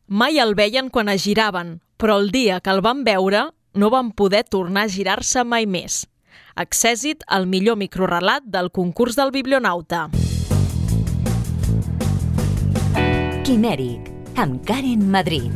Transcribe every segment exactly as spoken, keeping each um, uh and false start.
Mai el veien quan es giraven, però el dia que el van veure no van poder tornar a girar-se mai més. Accèssit al millor microrelat del concurs del Biblionauta. Quimèric, amb Karen Madrid.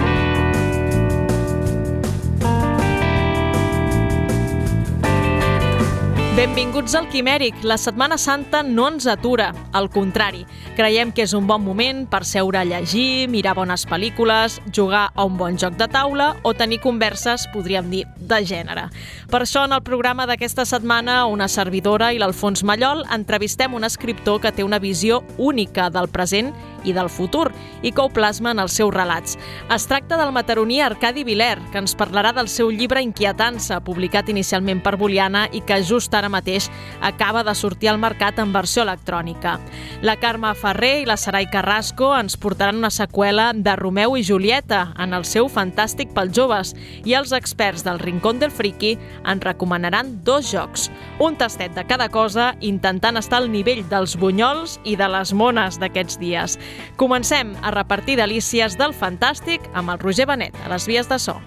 Benvinguts al Quimèric. La Setmana Santa no ens atura, al contrari. Creiem que és un bon moment per seure a llegir, mirar bones pel·lícules, jugar a un bon joc de taula o tenir converses, podríem dir, de gènere. Per això, en el programa d'aquesta setmana, una servidora i l'Alfons Mallol entrevistem un escriptor que té una visió única del present i del futur i que ho plasma en els seus relats. Es tracta del mataroní Arcadi Viler, que ens parlarà del seu llibre Inquietança, publicat inicialment per Boliana i que just ara mateix acaba de sortir al mercat en versió electrònica. La Carme Ferrer i la Sarai Carrasco ens portaran una seqüela de Romeu i Julieta en el seu Fantàstic pels joves i els experts del Rincón del Friki ens recomanaran dos jocs, un tastet de cada cosa intentant estar al nivell dels bunyols i de les mones d'aquests dies. Comencem a repartir delícies del Fantàstic amb el Roger Benet a les vies de so.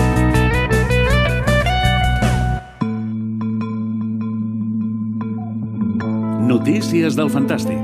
Notícies del Fantàstic.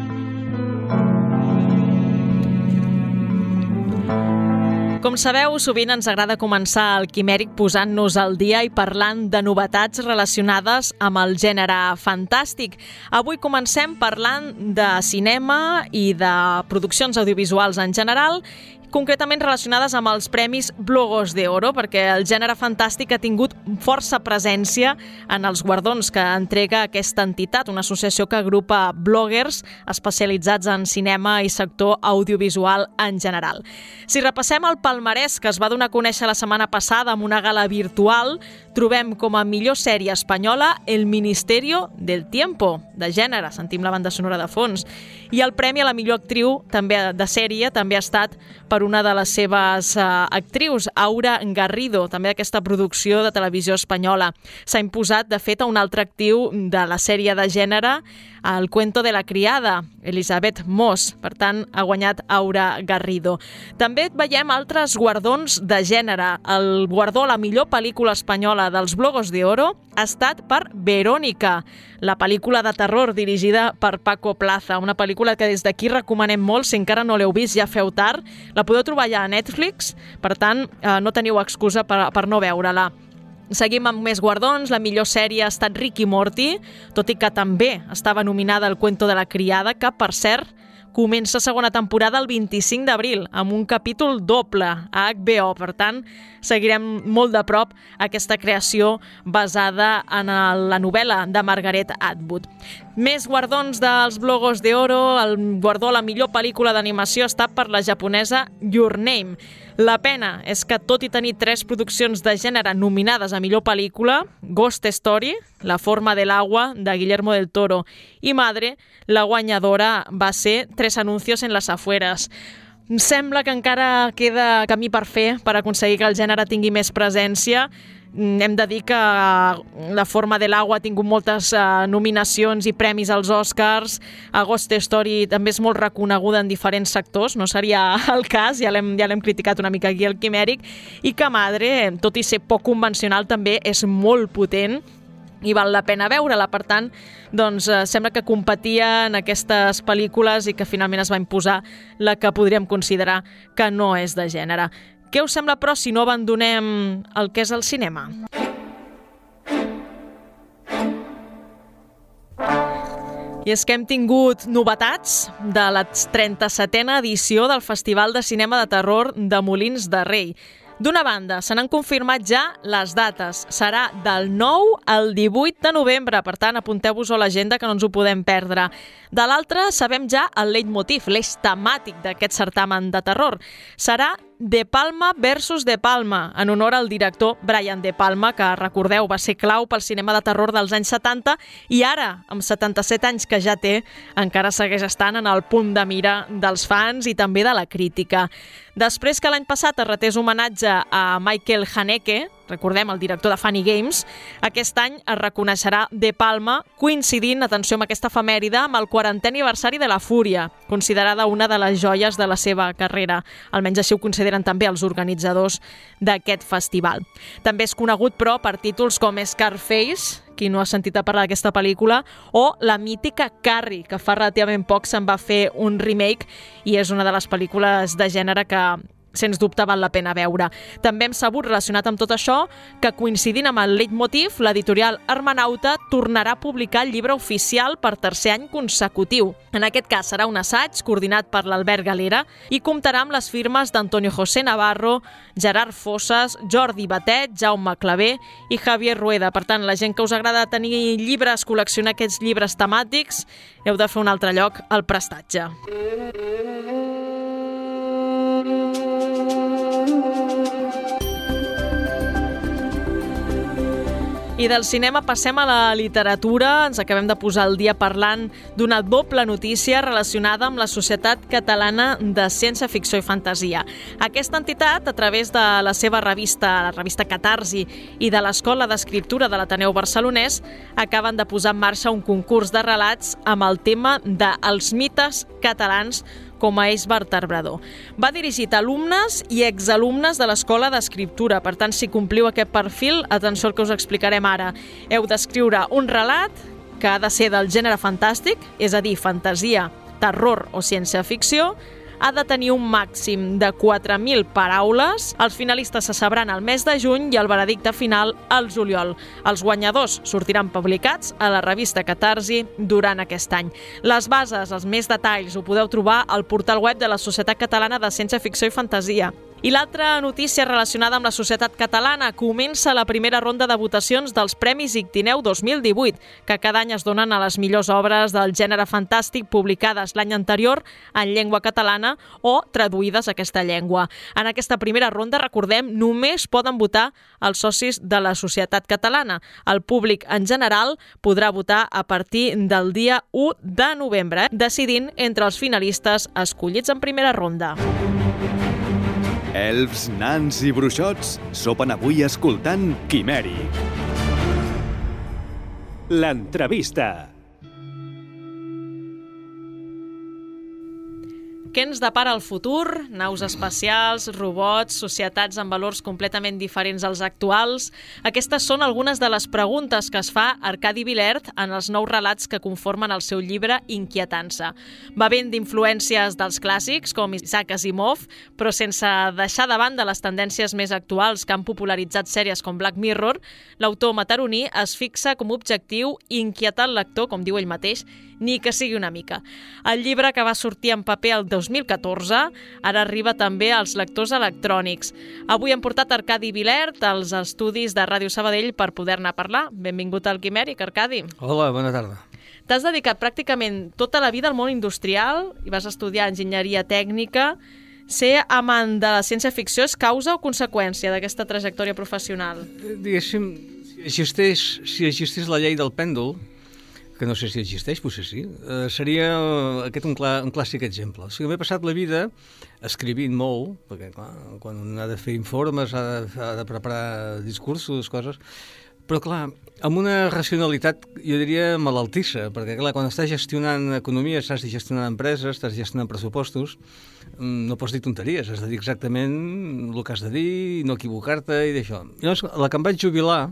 Com sabeu, sovint ens agrada començar el Quimèric posant-nos al dia i parlant de novetats relacionades amb el gènere fantàstic. Avui comencem parlant de cinema i de produccions audiovisuals en general, concretament relacionades amb els premis Blogos de Oro, perquè el gènere fantàstic ha tingut força presència en els guardons que entrega aquesta entitat, una associació que agrupa bloggers especialitzats en cinema i sector audiovisual en general. Si repassem el palmarès que es va donar a conèixer la setmana passada amb una gala virtual, trobem com a millor sèrie espanyola El Ministerio del Tiempo, de gènere, sentim la banda sonora de fons, i el premi a la millor actriu també de sèrie també ha estat per una de les seves uh, actrius, Aura Garrido, també d'aquesta producció de televisió espanyola. S'ha imposat, de fet, a una altra actriu de la sèrie de gènere, El Cuento de la Criada, Elisabeth Moss. Per tant, ha guanyat Aura Garrido. També veiem altres guardons de gènere. El guardó a la millor pel·lícula espanyola dels Blogos de Oro ha estat per Verónica, la pel·lícula de terror dirigida per Paco Plaza, una pel·lícula que des d'aquí recomanem molt. Si encara no l'heu vist, ja feu tard. La podeu trobar ja a Netflix, per tant, eh, no teniu excusa per, per no veure-la. Seguim amb més guardons. La millor sèrie ha estat Rick i Morty, tot i que també estava nominada El Cuento de la Criada, que, per cert, comença segona temporada el vint-i-cinc d'abril, amb un capítol doble a H B O. Per tant, seguirem molt de prop aquesta creació basada en la novel·la de Margaret Atwood. Més guardons dels Blogos de Oro. El guardó a la millor pel·lícula d'animació ha estat per la japonesa Your Name. La pena és que, tot i tenir tres produccions de gènere nominades a millor pel·lícula, Ghost Story, La forma del agua, de Guillermo del Toro, i Madre, la guanyadora va ser Tres anuncios en las afueras. Em sembla que encara queda camí per fer per aconseguir que el gènere tingui més presència. Hem de dir que La forma de l'agua ha tingut moltes uh, nominacions i premis als Oscars. A Ghost Story també és molt reconeguda en diferents sectors, no seria el cas, ja l'hem, ja l'hem criticat una mica aquí al Quimèric, i que Madre, tot i ser poc convencional, també és molt potent i val la pena veure-la. Per tant, doncs, eh, sembla que competia en aquestes pel·lícules i que finalment es va imposar la que podríem considerar que no és de gènere. Què us sembla, però, si no abandonem el que és el cinema? I és que hem tingut novetats de la trenta-setena edició del Festival de Cinema de Terror de Molins de Rei. D'una banda, se n'han confirmat ja les dates. Serà del nou al divuit de novembre, per tant, apunteu-vos a l'agenda que no ens ho podem perdre. De l'altra, sabem ja el leitmotiv, l'eix temàtic d'aquest certamen de terror. Serà De Palma versus De Palma, en honor al director Brian De Palma, que, recordeu, va ser clau pel cinema de terror dels anys setanta i ara, amb setanta-set anys que ja té, encara segueix estant en el punt de mira dels fans i també de la crítica. Després que l'any passat es retés homenatge a Michael Haneke, recordem, el director de Funny Games, aquest any es reconeixerà De Palma, coincidint, atenció amb aquesta efemèride, amb el quarantè aniversari de La Fúria, considerada una de les joies de la seva carrera. Almenys així ho consideren també els organitzadors d'aquest festival. També és conegut, però, per títols com Scarface, qui no ha sentit a parlar d'aquesta pel·lícula, o la mítica Carrie, que fa relativament poc se'n va fer un remake i és una de les pel·lícules de gènere que, sens dubte, val la pena veure. També hem sabut, relacionat amb tot això, que coincidint amb el leitmotiv, l'editorial Hermenauta tornarà a publicar el llibre oficial per tercer any consecutiu. En aquest cas serà un assaig coordinat per l'Albert Galera i comptarà amb les firmes d'Antonio José Navarro, Gerard Fossas, Jordi Batet, Jaume Clavé i Javier Rueda. Per tant, la gent que us agrada tenir llibres, col·leccionar aquests llibres temàtics, heu de fer un altre lloc al prestatge. I del cinema passem a la literatura. Ens acabem de posar al dia parlant d'una doble notícia relacionada amb la Societat Catalana de Ciència-Ficció i Fantasia. Aquesta entitat, a través de la seva revista, la revista Catarsi, i de l'Escola d'Escriptura de l'Ateneu Barcelonès, acaben de posar en marxa un concurs de relats amb el tema de els mites catalans com a eix vertebrador. Va dirigit a alumnes i exalumnes de l'Escola d'Escriptura. Per tant, si compliu aquest perfil, atenció al que us explicarem ara. Heu d'escriure un relat que ha de ser del gènere fantàstic, és a dir, fantasia, terror o ciència-ficció, ha de tenir un màxim de quatre mil paraules. Els finalistes se sabran al mes de juny i el veredicte final al juliol. Els guanyadors sortiran publicats a la revista Catarsi durant aquest any. Les bases, els més detalls, ho podeu trobar al portal web de la Societat Catalana de Ciència-Ficció i Fantasia. I l'altra notícia relacionada amb la societat catalana: comença la primera ronda de votacions dels Premis Ictineu dos mil divuit, que cada any es donen a les millors obres del gènere fantàstic publicades l'any anterior en llengua catalana o traduïdes a aquesta llengua. En aquesta primera ronda, recordem, només poden votar els socis de la societat catalana. El públic en general podrà votar a partir del dia u de novembre, eh? decidint entre els finalistes escollits en primera ronda. Elfs, nans i bruixots sopen avui escoltant Quimèric. L'entrevista. Què ens depara el futur? Naus espacials, robots, societats amb valors completament diferents als actuals? Aquestes són algunes de les preguntes que es fa Arcadi Vilert en els nous relats que conformen el seu llibre Inquietança. Bevent d'influències dels clàssics, com Isaac Asimov, però sense deixar de banda les tendències més actuals que han popularitzat sèries com Black Mirror, l'autor mataroní es fixa com a objectiu inquietar el lector, com diu ell mateix, ni que sigui una mica. El llibre, que va sortir en paper el dos mil catorze, ara arriba també als lectors electrònics. Avui hem portat Arcadi Vilert als estudis de Ràdio Sabadell per poder-ne parlar. Benvingut al Quimèric, Arcadi. Hola, bona tarda. T'has dedicat pràcticament tota la vida al món industrial i vas estudiar enginyeria tècnica. Ser amant de la ciència-ficció és causa o conseqüència d'aquesta trajectòria professional? Diguéssim, si existeix, si existeix la llei del pèndol, que no sé si existeix, potser sí, eh, seria aquest un, clà, un clàssic exemple. O sigui, m'he passat la vida escrivint molt, perquè clar, quan un ha de fer informes, ha de, ha de preparar discursos, coses, però clar, amb una racionalitat, jo diria, malaltissa, perquè clar, quan estàs gestionant economia, estàs gestionant empreses, estàs gestionant pressupostos, no pots dir tonteries, has de dir exactament el que has de dir, no equivocar-te i d'això. Llavors, la que em vaig jubilar,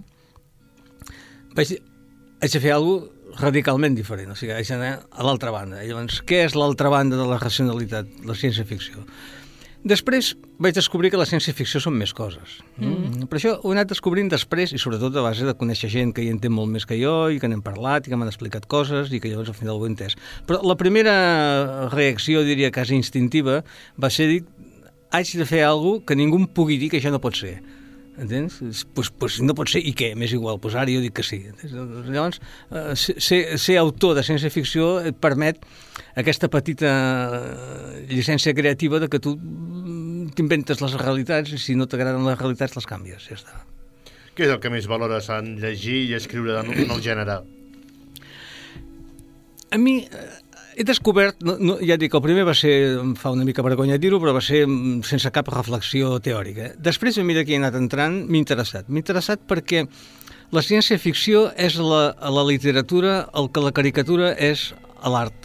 vaig dir, haig de fer alguna cosa radicalment diferent, o sigui, haig d'anar a l'altra banda. I llavors, què és l'altra banda de la racionalitat, la ciència-ficció? Després vaig descobrir que la ciència-ficció són més coses. Mm. Per això ho he anat descobrint després, i sobretot a base de conèixer gent que hi entén molt més que jo, i que n'hem parlat, i que m'han explicat coses, i que llavors al final ho he entès. Però la primera reacció, diria quasi instintiva, va ser dir, haig de fer alguna cosa que ningú em pugui dir que això no pot ser. Entens? Pues, pues no pot ser, i què? M'és igual, pues ara jo dic que sí. Entens? Llavors, eh, ser, ser autor de ciència-ficció et permet aquesta petita llicència creativa de que tu t'inventes les realitats i si no t'agraden les realitats les canvies, ja està. Què és el que més valores en llegir i escriure en el gènere? A mi he descobert, no, no, ja dic, el primer va ser, em fa una mica vergonya dir-ho, però va ser sense cap reflexió teòrica. Després, a mesura que he anat entrant, m'he interessat. M'he interessat perquè la ciència-ficció és la, a la literatura el que la caricatura és a l'art,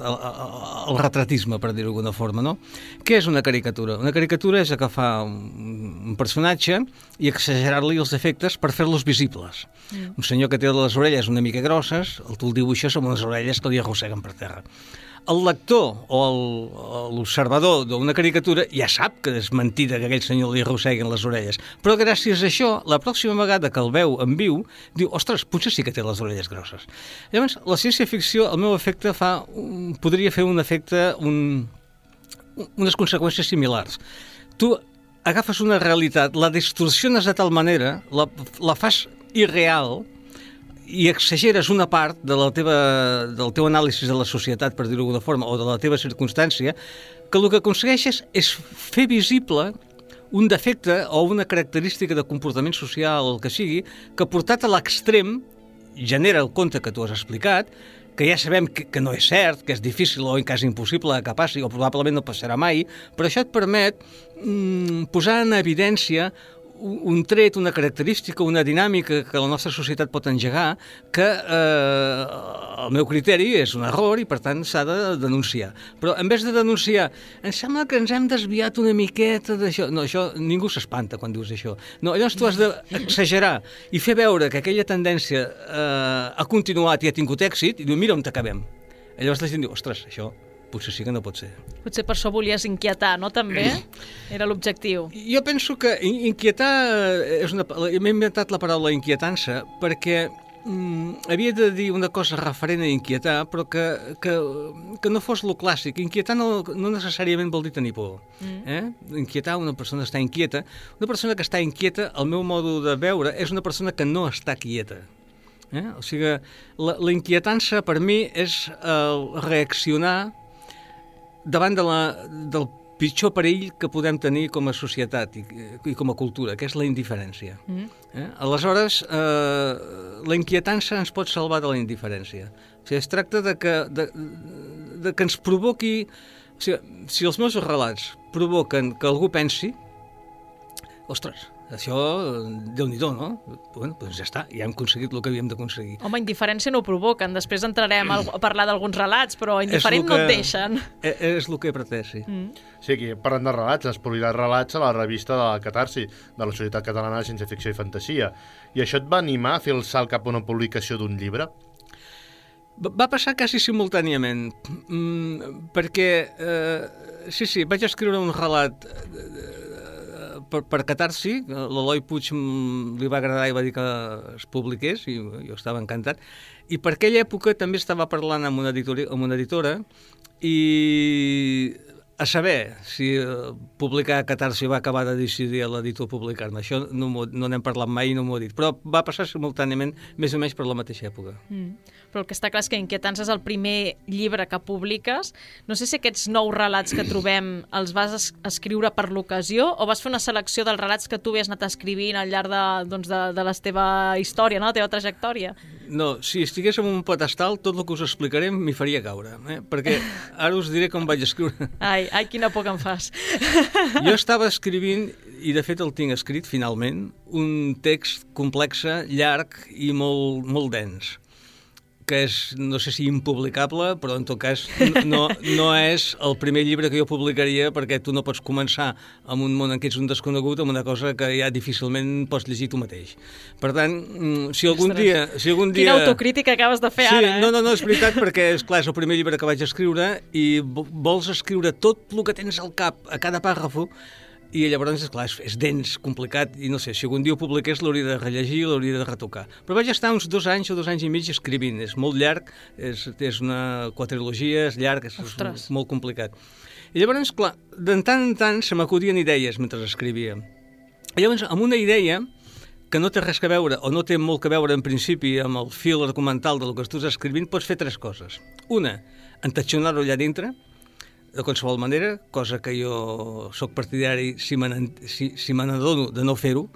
el retratisme, per dir-ho d'alguna forma, no? Què és una caricatura? Una caricatura és agafar un, un personatge i exagerar-li els efectes per fer-los visibles. Mm. Un senyor que té les orelles una mica grosses, el tu el dibuixes amb unes orelles que li arrosseguen per terra. El lector o l'observador d'una caricatura ja sap que és mentida que aquell senyor li arrosseguen les orelles, però gràcies a això, la pròxima vegada que el veu en viu, diu, ostres, potser sí que té les orelles grosses. Llavors, la ciència-ficció, el meu efecte, fa, podria fer un efecte, un, unes conseqüències similars. Tu agafes una realitat, la distorsiones de tal manera, la, la fas irreal, i exageres una part de la teva, del teu anàlisi de la societat, per dir-ho d'alguna forma, o de la teva circumstància, que el que aconsegueixes és fer visible un defecte o una característica de comportament social, el que sigui, que portat a l'extrem genera el conte que tu has explicat, que ja sabem que, que no és cert, que és difícil o en cas impossible que passi, o probablement no passarà mai, però això et permet mm, posar en evidència un tret, una característica, una dinàmica que la nostra societat pot engegar, que eh, el meu criteri és un error i per tant s'ha de denunciar. Però en vez de denunciar, em sembla que ens hem desviat una miqueta d'això. No, això ningú s'espanta quan dius això. No, llavors tu has d'exagerar i fer veure que aquella tendència eh, ha continuat i ha tingut èxit i diu, mira on t'acabem. Llavors la gent diu, ostres, això potser sí que no pot ser. Potser per això volies inquietar, no, també? Era l'objectiu. Jo penso que inquietar és una... M'he inventat la paraula inquietança perquè mm, havia de dir una cosa referent a inquietar, però que, que, que no fos lo clàssic. Inquietar no, no necessàriament vol dir tenir por. Mm. Eh? Inquietar, una persona està inquieta. Una persona que està inquieta, el meu modo de veure, és una persona que no està quieta. Eh? O sigui, la, la inquietança per mi és el reaccionar davant de la, del pitjor perill que podem tenir com a societat i, i com a cultura, que és la indiferència. Mm. Eh? Aleshores, eh, la inquietança ens pot salvar de la indiferència. O sigui, es tracta de que, de, de que ens provoqui... O sigui, si els meus relats provoquen que algú pensi, ostres, això, Déu-n'hi-do, no? Bueno, doncs ja està, ja hem aconseguit el que havíem d'aconseguir. Home, indiferència no ho provoquen, després entrarem a parlar d'alguns relats, però indiferent no et deixen. És, és el que he pretès, sí. Mm. Sí, aquí parlant de relats, has publicat relats a la revista de la Catarsi, de la Societat Catalana de Ciència-Ficció i Fantasia. I això et va animar a fer el salt cap a una publicació d'un llibre? Va passar quasi simultàniament, mm, perquè, eh, sí, sí, vaig escriure un relat eh, per, per Catarsi, l'Eloi Puig li va agradar i va dir que es publiqués, i jo estava encantat, i per aquella època també estava parlant amb una editora, amb una editora i a saber si publicar a Catarsi va acabar de decidir l'editor publicar-me. Això no, no n'hem parlat mai i no m'ho ha dit, però va passar simultàniament més o menys per la mateixa època. Mm. Però el que està clar és que Inquietança és el primer llibre que publiques. No sé si aquests nous relats que trobem els vas es escriure per l'ocasió o vas fer una selecció dels relats que tu havies anat escrivint al llarg de, doncs de, de la teva història, no? La teva trajectòria. No, si estigués en un pedestal, tot el que us explicaré m'hi faria caure, eh? Perquè ara us diré com vaig escriure. Ai, ai, quina por que em fas. Jo estava escrivint, i de fet el tinc escrit finalment, un text complex, llarg i molt, molt dens, que és, no sé si impublicable, però en tot cas no, no és el primer llibre que jo publicaria, perquè tu no pots començar en un món en què ets un desconegut amb una cosa que ja difícilment pots llegir tu mateix. Per tant, si algun Ostres, dia... Si algun dia... Quina autocrítica acabes de fer sí, ara, eh? No, no, no, és veritat, perquè és clar, és el primer llibre que vaig escriure i vols escriure tot el que tens al cap a cada pàrrafo. I llavors, esclar, és, és dens, complicat, i no sé, si algun dia ho publiqués l'hauria de rellegir, l'hauria de retocar. Però vaig estar uns dos anys o dos anys i mig escrivint, és molt llarg, és, és una quadrilogia, és llarg, és, és molt complicat. I llavors, clar, de tant en tant se m'acudien idees mentre escrivia. I llavors, amb una idea que no té res que veure, o no té molt que veure en principi amb el fil argumental del que estàs escrivint, pots fer tres coses. Una, entatxonar-ho allà dintre, de qualsevol manera, cosa que jo sóc partidari si me si, si me n'adono de no fer-ho,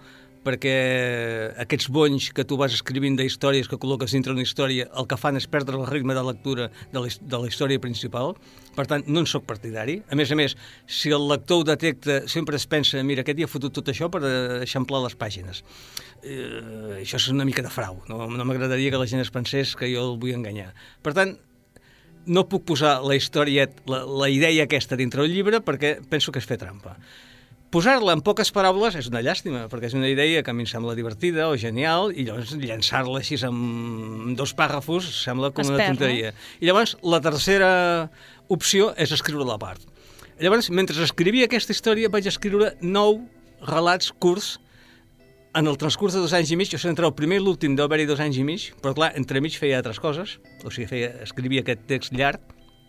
perquè aquests bonys que tu vas escrivint d'històries que col·loques dintre una història, el que fan és perdre el ritme de lectura de la, de la història principal. Per tant, no en soc partidari. A més a més, si el lector ho detecta, sempre es pensa, mira, aquest dia ha fotut tot això per eixamplar les pàgines. Eh, això és una mica de frau. No, no m'agradaria que la gent es pensés que jo el vull enganyar. Per tant, no puc posar la història, la, la idea aquesta dintre del llibre perquè penso que és fer trampa. Posar-la en poques paraules és una llàstima, perquè és una idea que a mi em sembla divertida o genial, i llavors llançar-la així en dos pàrrafos sembla com una tonteria. I llavors la tercera opció és escriure-la a part. Llavors, mentre escrivia aquesta història, vaig escriure nou relats curts en el transcurs de dos anys i mig. Jo sé, entre el primer i l'últim deu haver-hi dos anys i mig, però clar, entremig feia altres coses, o sigui, feia, escrivia aquest text llarg.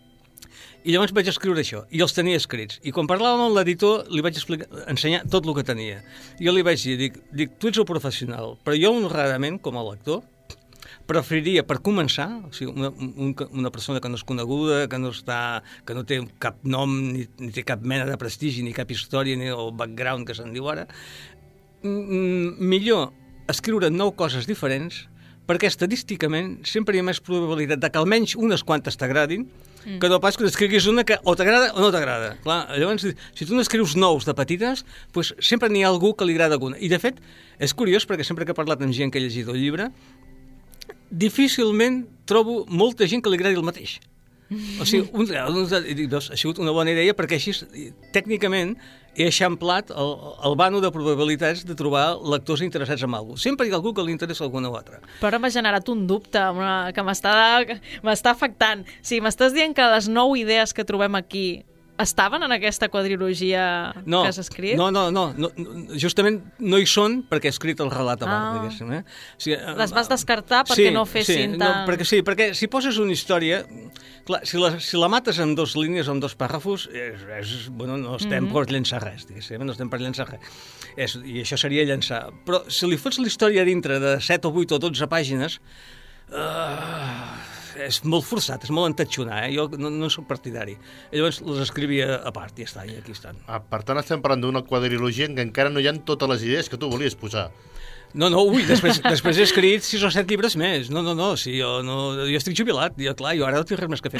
I llavors vaig escriure això, i els tenia escrits. I quan parlàvem amb l'editor, li vaig explicar, ensenyar tot el que tenia. Jo li vaig dir, dic, dic, tu ets el professional, però jo honradament, com a lector, preferiria, per començar, o sigui, una, un, una persona que no és coneguda, que no, està, que no té cap nom, ni, ni té cap mena de prestigi, ni cap història, ni el background que se'n diu ara, millor escriure nou coses diferents, perquè estadísticament sempre hi ha més probabilitat de que almenys unes quantes t'agradin, mm. que no pas que n'escriguis una que o t'agrada o no t'agrada. Clar, llavors, si tu n'escrius nous de petites, doncs sempre n'hi ha algú que li agrada alguna. I, de fet, és curiós, perquè sempre que he parlat amb gent que ha llegit el llibre, difícilment trobo molta gent que li agradi el mateix. O sigui, un, un, doncs, ha sigut una bona idea perquè així, tècnicament, he eixamplat el, el vano de probabilitats de trobar lectors interessats en alguna cosa. Sempre hi ha algú que li interessa alguna o altra. Però ara m'ha generat un dubte una, que m'està afectant. O sigui, m'estàs dient que les nou idees que trobem aquí estaven en aquesta quadrilogia no, que has escrit? No, no, no, no, justament no hi són perquè he escrit el relat a part, ah. diguéssim. Eh? O sigui, les vas descartar perquè sí, no fessin sí, tant... No, perquè, sí, perquè si poses una història... Clar, si la, si la mates en dos línies o en dos pàrrafos, és, és, bueno, no estem mm-hmm. per llançar res, diguéssim, no estem per llançar res. És, I això seria llançar. Però si li fots la història dintre de set o vuit o dotze pàgines... Uh, és molt forçat, és molt entatxonar, eh? Jo no, no soc partidari. I llavors les escrivia a part i ja està, i aquí estan. Ah, per tant, estem parlant d'una quadrilogia en què encara no hi ha totes les idees que tu volies posar. No, no, ui, després, després he escrit sis o set llibres més. No, no, no, sí, jo, no, jo estic jubilat, jo, clar, jo ara no tinc res més que fer.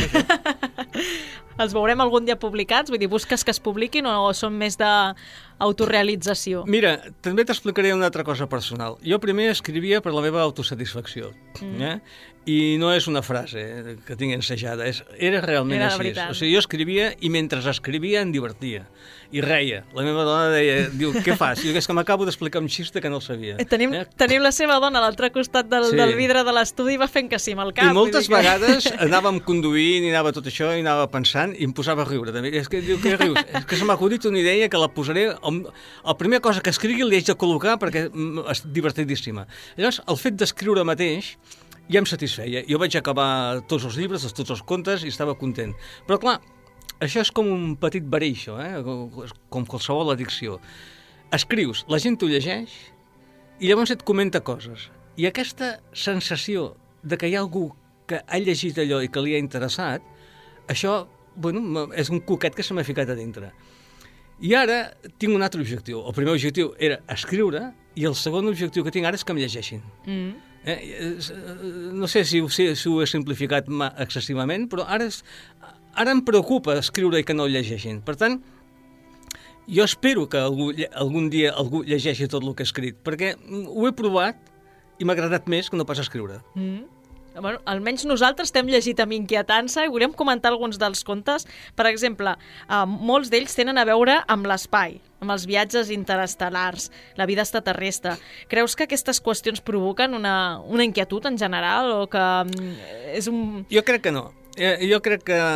Els veurem algun dia publicats? Vull dir, busques que es publiquin o són més d'autorealització? Mira, també t'explicaré una altra cosa personal. Jo primer escrivia per la meva autosatisfacció, mm. eh? I no és una frase que tinc ensejada, és, era realment era així. O sigui, jo escrivia i mentre escrivia em divertia i reia. La meva dona deia, diu, què fas? I diu, és que m'acabo d'explicar un xiste que no el sabia. Tenim, eh? tenim la seva dona a l'altre costat del, sí. del vidre de l'estudi i va fent que sí amb el cap. I moltes vegades que... anàvem conduint i anava tot això i anava pensant i em posava a riure. També. És que diu, què rius? És que se m'ha acudit una idea que la posaré... La primera cosa que escrigui l'hi haig de col·locar perquè és divertidíssima. Llavors, el fet d'escriure mateix ja em satisfeia. Jo vaig acabar tots els llibres, tots els contes i estava content. Però clar, això és com un petit verí, això, eh? Com qualsevol addicció. Escrius, la gent t'ho llegeix i llavors et comenta coses. I aquesta sensació de que hi ha algú que ha llegit allò i que li ha interessat, això, bueno, és un coquet que se m'ha ficat a dintre. I ara tinc un altre objectiu. El primer objectiu era escriure i el segon objectiu que tinc ara és que em llegeixin. Mm. Eh, no sé si, si, si ho he simplificat excessivament, però ara, és, ara em preocupa escriure i que no ho llegeixin. Per tant, jo espero que algú, algun dia algú llegeixi tot el que he escrit, perquè ho he provat i m'ha agradat més que no pas escriure. Mm. Bueno, almenys nosaltres t'hem llegit amb inquietança i volem comentar alguns dels contes. Per exemple, eh, molts d'ells tenen a veure amb l'espai, amb els viatges interestel·lars, la vida extraterrestre. Creus que aquestes qüestions provoquen una, una inquietud en general o que és un... Jo crec que no. Jo crec que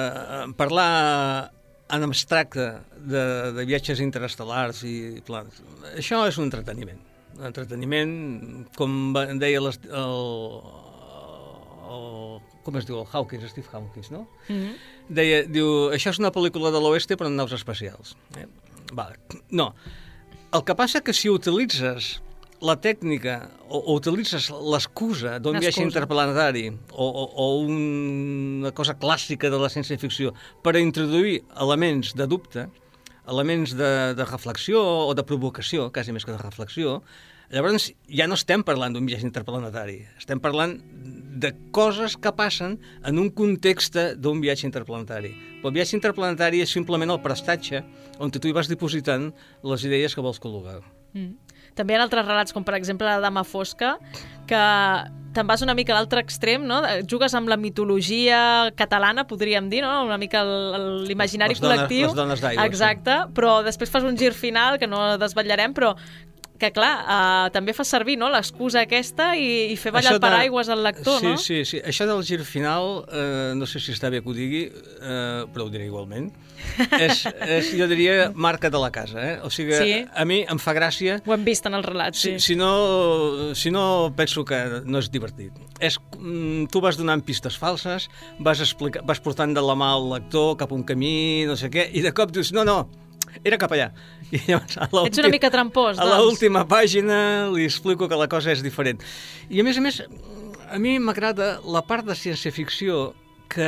parlar en abstracte de, de viatges interestel·lars i plans, això és un entreteniment. Un entreteniment, com deia les, el... El, com es diu, el Hawkins, Steve Hawkins, no? Mm-hmm. Deia, diu, això és una pel·lícula de l'oeste però en naus espacials. Eh? Vale. No. El que passa que si utilitzes la tècnica o, o utilitzes l'excusa d'un viatge interplanetari o, o, o una cosa clàssica de la ciència-ficció per a introduir elements de dubte, elements de, de reflexió o de provocació, quasi més que de reflexió, llavors ja no estem parlant d'un viatge interplanetari, estem parlant de coses que passen en un context d'un viatge interplanetari. Però el viatge interplanetari és simplement el prestatge on tu hi vas dipositant les idees que vols col·locar. Mm. També hi ha altres relats, com per exemple la Dama Fosca, que te'n vas una mica a l'altre extrem, no? Jugues amb la mitologia catalana, podríem dir, no? Una mica l'imaginari col·lectiu. Les dones d'aigua. Exacte, sí. Però després fas un gir final, que no desvetllarem, però que clar, uh, també fa servir, no?, l'excusa aquesta i, i fer ballar el paraigües al lector, sí, no? Sí, sí, sí. Això del gir final, eh, no sé si està bé que ho digui, eh, però ho diré igualment, és, és, jo diria, marca de la casa, eh? O sigui, sí. a mi em fa gràcia... Ho hem vist en el relat, sí. Si, si, no, si no, penso que no és divertit. És, tu vas donant pistes falses, vas, explicar, vas portant de la mà al lector cap a un camí, no sé què, i de cop dius, no, no, era cap allà. I llavors, a Ets una mica trampós, doncs. A l'última pàgina li explico que la cosa és diferent. I a més a més, a mi m'agrada la part de ciència-ficció que,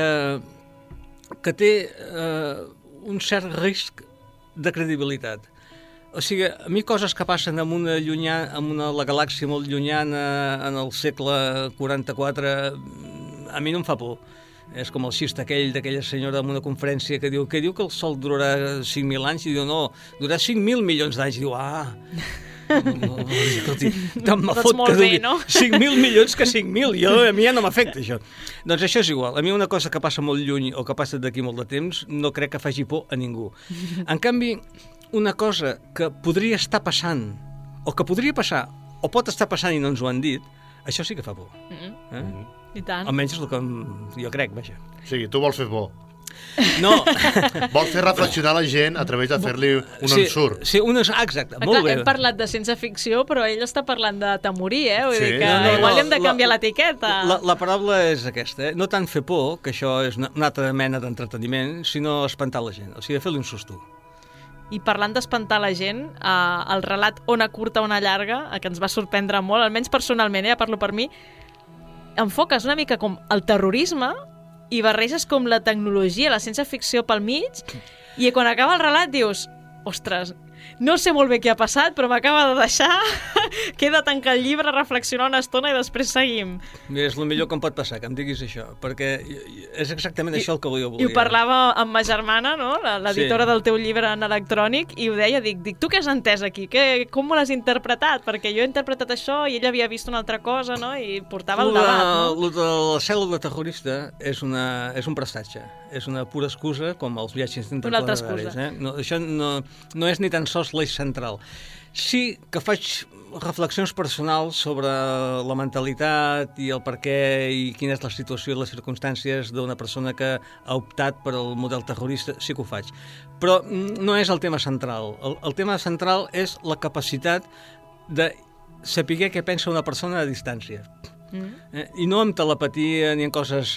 que té eh, un cert risc de credibilitat. O sigui, a mi coses que passen en una, llunyà, en una la galàxia molt llunyana en el segle quaranta-quatre, a mi no em fa por. És com el xist aquell d'aquella senyora en una conferència que diu que diu que el Sol durarà cinc mil anys i diu no, durarà cinc mil milions d'anys. I diu, ah, no, no, escolti, tant me fot que dugui no? cinc mil milions que cinc mil. Jo, a mi ja no m'afecta això. Doncs això és igual. A mi una cosa que passa molt lluny o que passa d'aquí molt de temps no crec que faci por a ningú. En canvi, una cosa que podria estar passant o que podria passar o pot estar passant i no ens ho han dit, això sí que fa por. Mm-hmm. Eh? I tant. Almenys és el que jo crec, vaja. O sigui, tu vols fer por. No. Vols fer reflexionar la gent a través de fer-li un sí, ensurt. Sí, un ensurt, exacte, clar, molt bé. Hem parlat de ciència-ficció, però ell està parlant de temorir, eh? Vull sí. dir que no, no, igual no, hem de canviar l'etiqueta. La, la paraula és aquesta, eh? No tant fer por, que això és una, una altra mena d'entreteniment, sinó espantar la gent, o sigui, fer-li un susto. I parlant d'espantar la gent, eh, el relat Ona curta, ona llarga, que ens va sorprendre molt, almenys personalment, eh, ja parlo per mi, enfoques una mica com el terrorisme i barreges com la tecnologia, la ciència-ficció pel mig, i quan acaba el relat dius, ostres, no sé molt bé què ha passat, però m'acaba de deixar, queda tancar el llibre, reflexionar una estona i després seguim. Mira, és el millor que em pot passar, que em diguis això, perquè és exactament I, això el que jo volia. I ho parlava amb ma germana, no? L'editora sí. del teu llibre en electrònic, i ho deia, dic, dic tu què has entès aquí? Que, com ho l'has interpretat? Perquè jo he interpretat això i ella havia vist una altra cosa, no? I portava el la, debat, no? Lo de la cèl·lula terrorista és, una, és un prestatge, és una pura excusa, com els viatges interplanetaris. Eh? No, això no, no és ni tan sols l'eix central. Sí que faig reflexions personals sobre la mentalitat i el per què i quina és la situació i les circumstàncies d'una persona que ha optat per el model terrorista, sí que ho faig. Però no és el tema central. El, el tema central és la capacitat de saber què pensa una persona a distància. Mm. Eh? I no amb telepatia ni en coses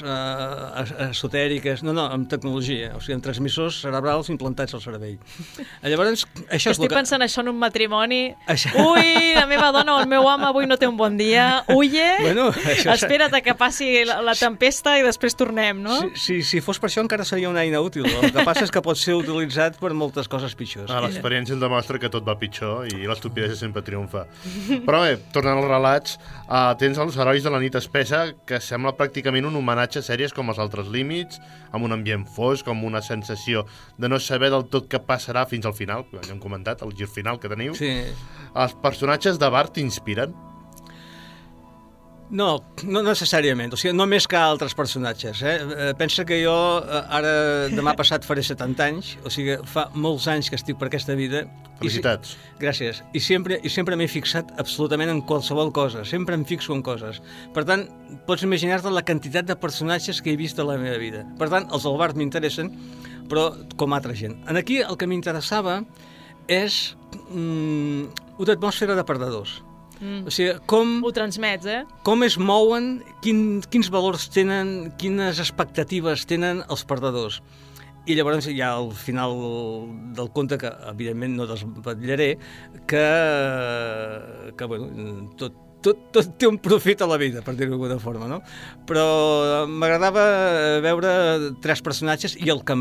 eh, esotèriques, no, no, amb tecnologia, o sigui, amb transmissors cerebrals implantats al cervell. Llavors, això és Estic que... pensant això en un matrimoni. Això... Ui, la meva dona o el meu home avui no té un bon dia. Uye, bueno, això... espera't a que passi la, la tempesta i després tornem, no? Si, si, si fos per això encara seria una eina útil. El que passa és que pot ser utilitzat per moltes coses pitjors. Ah, l'experiència ens demostra que tot va pitjor i l'estupidesa sempre triomfa. Però bé, tornant als relats, uh, tens els herois de la nit espessa, que sembla pràcticament un homenatge a sèries com Els altres límits, amb un ambient fosc, amb una sensació de no saber del tot què passarà fins al final, ja hem comentat, el gir final que teniu. Sí. Els personatges de Bart t'inspiren? No, no necessàriament, o sigui, no més que altres personatges. Eh? Pensa que jo ara, demà passat, faré setanta anys, o sigui, fa molts anys que estic per aquesta vida. Felicitats. I, gràcies. I sempre, i sempre m'he fixat absolutament en qualsevol cosa, sempre em fixo en coses. Per tant, pots imaginar-te la quantitat de personatges que he vist a la meva vida. Per tant, els del Bart m'interessen, però com altra gent. En aquí el que m'interessava és mm, una atmosfera de perdedors. Mm. O sigui, com... Ho transmets, eh? Com es mouen, quin, quins valors tenen, quines expectatives tenen els perdedors. I llavors hi ha al final del conte, que evidentment no desvetllaré, que, que bueno, tot, tot, tot té un profit a la vida, per dir-ho d'alguna forma, no? Però m'agradava veure tres personatges i el cambrer,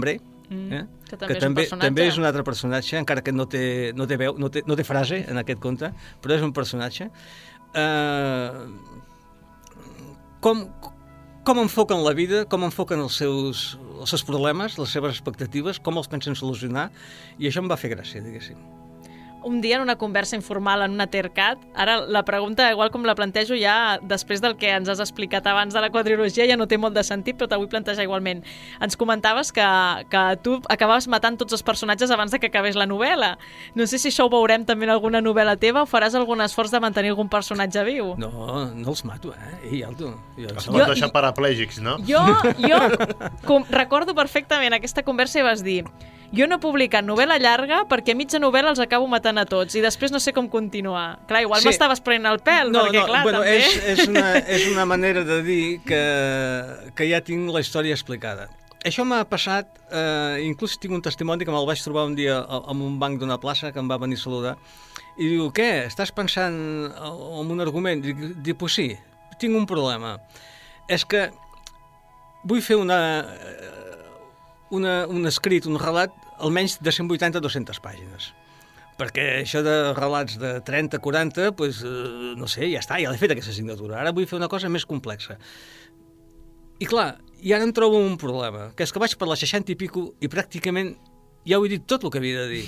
Mm, eh? que també que és un també, personatge. també és un altre personatge, encara que no té, no té veu, no té, no té frase en aquest conte, però és un personatge. Uh, com, com enfoquen la vida, com enfoquen els seus, els seus problemes, les seves expectatives, com els pensen solucionar, i això em va fer gràcia, diguéssim. Un dia en una conversa informal en una Tercat, ara la pregunta, igual com la plantejo ja després del que ens has explicat abans de la quadrilogia, ja no té molt de sentit, però t'ho vull plantejar igualment. Ens comentaves que, que tu acabaves matant tots els personatges abans de que acabés la novel·la. No sé si això ho veurem també en alguna novel·la teva o faràs algun esforç de mantenir algun personatge viu. No, no els mato, eh? Ei, Aldo. Jo, Els jo, pots deixar paraplègics, no? Jo, jo com, recordo perfectament aquesta conversa i vas dir: jo no he publicat novel·la llarga perquè a mitja novel·la els acabo matant a tots i després no sé com continuar. Clar, igual Sí. m'estaves prenent el pèl, no, perquè no, clar, bueno, també... és, és, una, és una manera de dir que, que ja tinc la història explicada. Això m'ha passat, eh, inclús tinc un testimoni que me'l vaig trobar un dia en un banc d'una plaça, que em va venir a saludar, i diu: què, estàs pensant en un argument? Dic, dic pues sí, tinc un problema. És que vull fer una, una, un escrit, un relat, almenys de cent vuitanta a dues-centes pàgines. Perquè això de relats de trenta a quaranta, pues, eh, no sé, ja està, ja l'he fet aquesta assignatura. Ara vull fer una cosa més complexa. I clar, i ara em trobo un problema, que és que vaig per la seixanta i pico i pràcticament ja ho he dit tot el que havia de dir.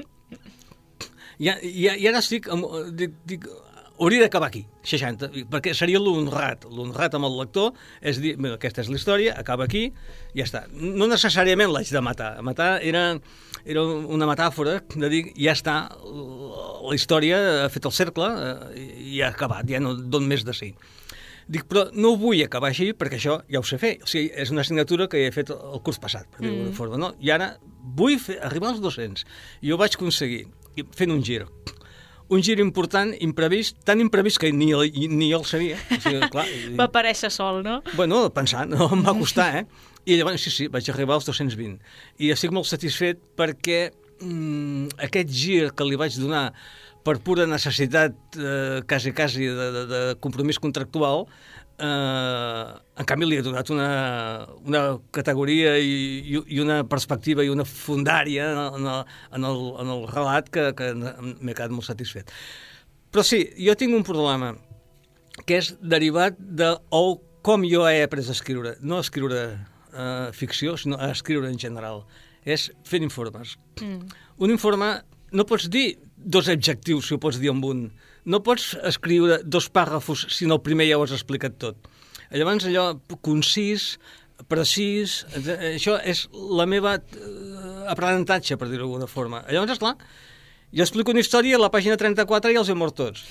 I, i, i ara estic... Amb, dic, dic, hauria d'acabar aquí, seixanta, perquè seria l'honrat. L'honrat amb el lector és dir, mira, aquesta és la història, acaba aquí, ja està. No necessàriament l'haig de matar. Matar era, era una metàfora de dir, ja està, la història ha fet el cercle i ha acabat, ja no don més de sí. Dic, però no ho vull acabar així perquè això ja ho sé fer. O sigui, és una assignatura que he fet el curs passat, per dir-ho d'alguna forma, no? I ara vull fer, arribar als dos-cents. I ho vaig aconseguir, fent un gir. Un gir important, imprevist, tan imprevist que ni, ni jo el sabia. O sigui, clar, i... Va aparèixer sol, no? Bueno, pensant, no, em va costar, eh? I llavors, sí, sí, vaig arribar als dos-cents vint. I estic molt satisfet perquè mm, aquest gir que li vaig donar per pura necessitat, eh, quasi, quasi, de, de, de compromís contractual, eh, en canvi li he donat una, una categoria i, i una perspectiva i una fundària en el, en el, en el relat que, que m'he quedat molt satisfet. Però sí, jo tinc un problema, que és derivat de o com jo he après a escriure, no a escriure eh, ficció, sinó a escriure en general. És fent informes. Mm. Un informe no pots dir dos adjectius si ho pots dir amb un. No pots escriure dos pàrrafos si no el primer ja ho has explicat tot. Llavors allò concís, precís, això és la meva aprenentatge, per dir-ho d'alguna forma. Llavors, esclar, jo explico una història a la pàgina trenta-quatre i els he mort tots.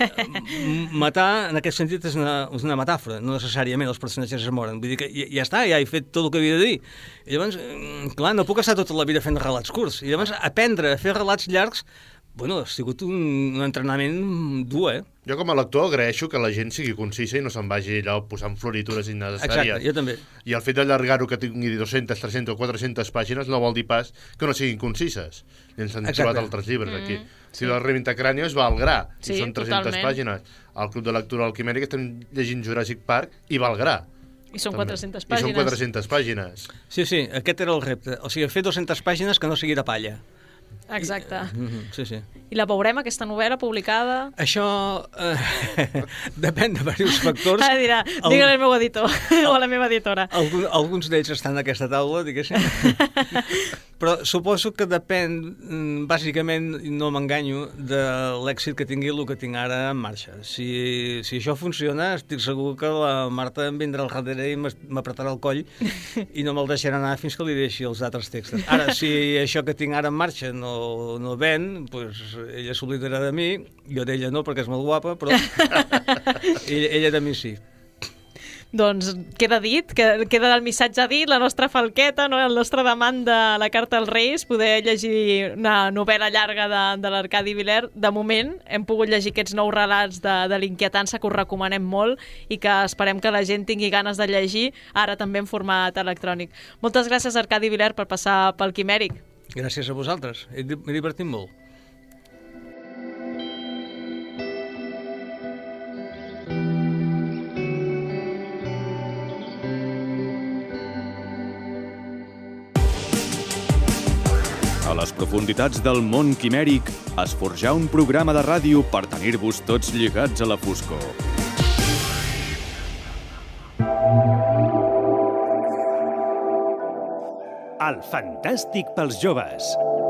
Matar, en aquest sentit, és una, és una metàfora, no necessàriament els personatges es moren. Vull dir que ja, ja està, ja he fet tot el que havia de dir. I llavors, clar, no puc estar tota la vida fent relats curts. I llavors, aprendre a fer relats llargs, bueno, ha sigut un, un entrenament dur, eh? Jo com a lector agraeixo que la gent sigui concisa i no se'n vagi allà posant floritures innecessàries. Exacte, jo també. I el fet d'allargar-ho que tingui dues-centes, tres-centes o quatre-centes pàgines no vol dir pas que no siguin concises. I ens han Exacte. trobat altres llibres Mm, aquí. sí. Si la Reventacràneos va al gra, Sí, i són tres-centes totalment. pàgines. Al Club de Lectura del Quimèric estem llegint Jurassic Park i va al gra. I són També. quatre-centes I pàgines. són quatre-centes pàgines. Sí, sí, aquest era el repte. O sigui, fer dues-centes pàgines que no sigui de palla. Exacte. Mm-hmm, sí, sí. I la veurem, aquesta novel·la publicada? Això eh, depèn de diversos factors. Ara dirà, El- digue-li al meu editor o a la meva editora. Algun, alguns d'ells estan a aquesta taula, diguéssim. Però suposo que depèn, mm, bàsicament, no m'enganyo, de l'èxit que tingui el que tinc ara en marxa. Si, si això funciona, estic segur que la Marta em vindrà al darrere i m'es- m'apretarà el coll i no me'l deixarà anar fins que li deixi els altres textos. Ara, si això que tinc ara en marxa no, no ven, doncs ella s'oblidarà de mi, jo d'ella no, perquè és molt guapa, però ella, ella de mi sí. Doncs queda dit, que queda el missatge dit, la nostra falqueta, no? El nostre demand de la Carta als Reis, poder llegir una novel·la llarga de, de l'Arcadi Viler. De moment hem pogut llegir aquests nous relats de, de l'Inquietança, que us recomanem molt i que esperem que la gent tingui ganes de llegir, ara també en format electrònic. Moltes gràcies, Arcadi Viler, per passar pel Quimèric. Gràcies a vosaltres, m'he divertit molt. les profunditats del món quimèric, es forjà un programa de ràdio per tenir-vos tots lligats a la foscor. El Fantàstic pels joves.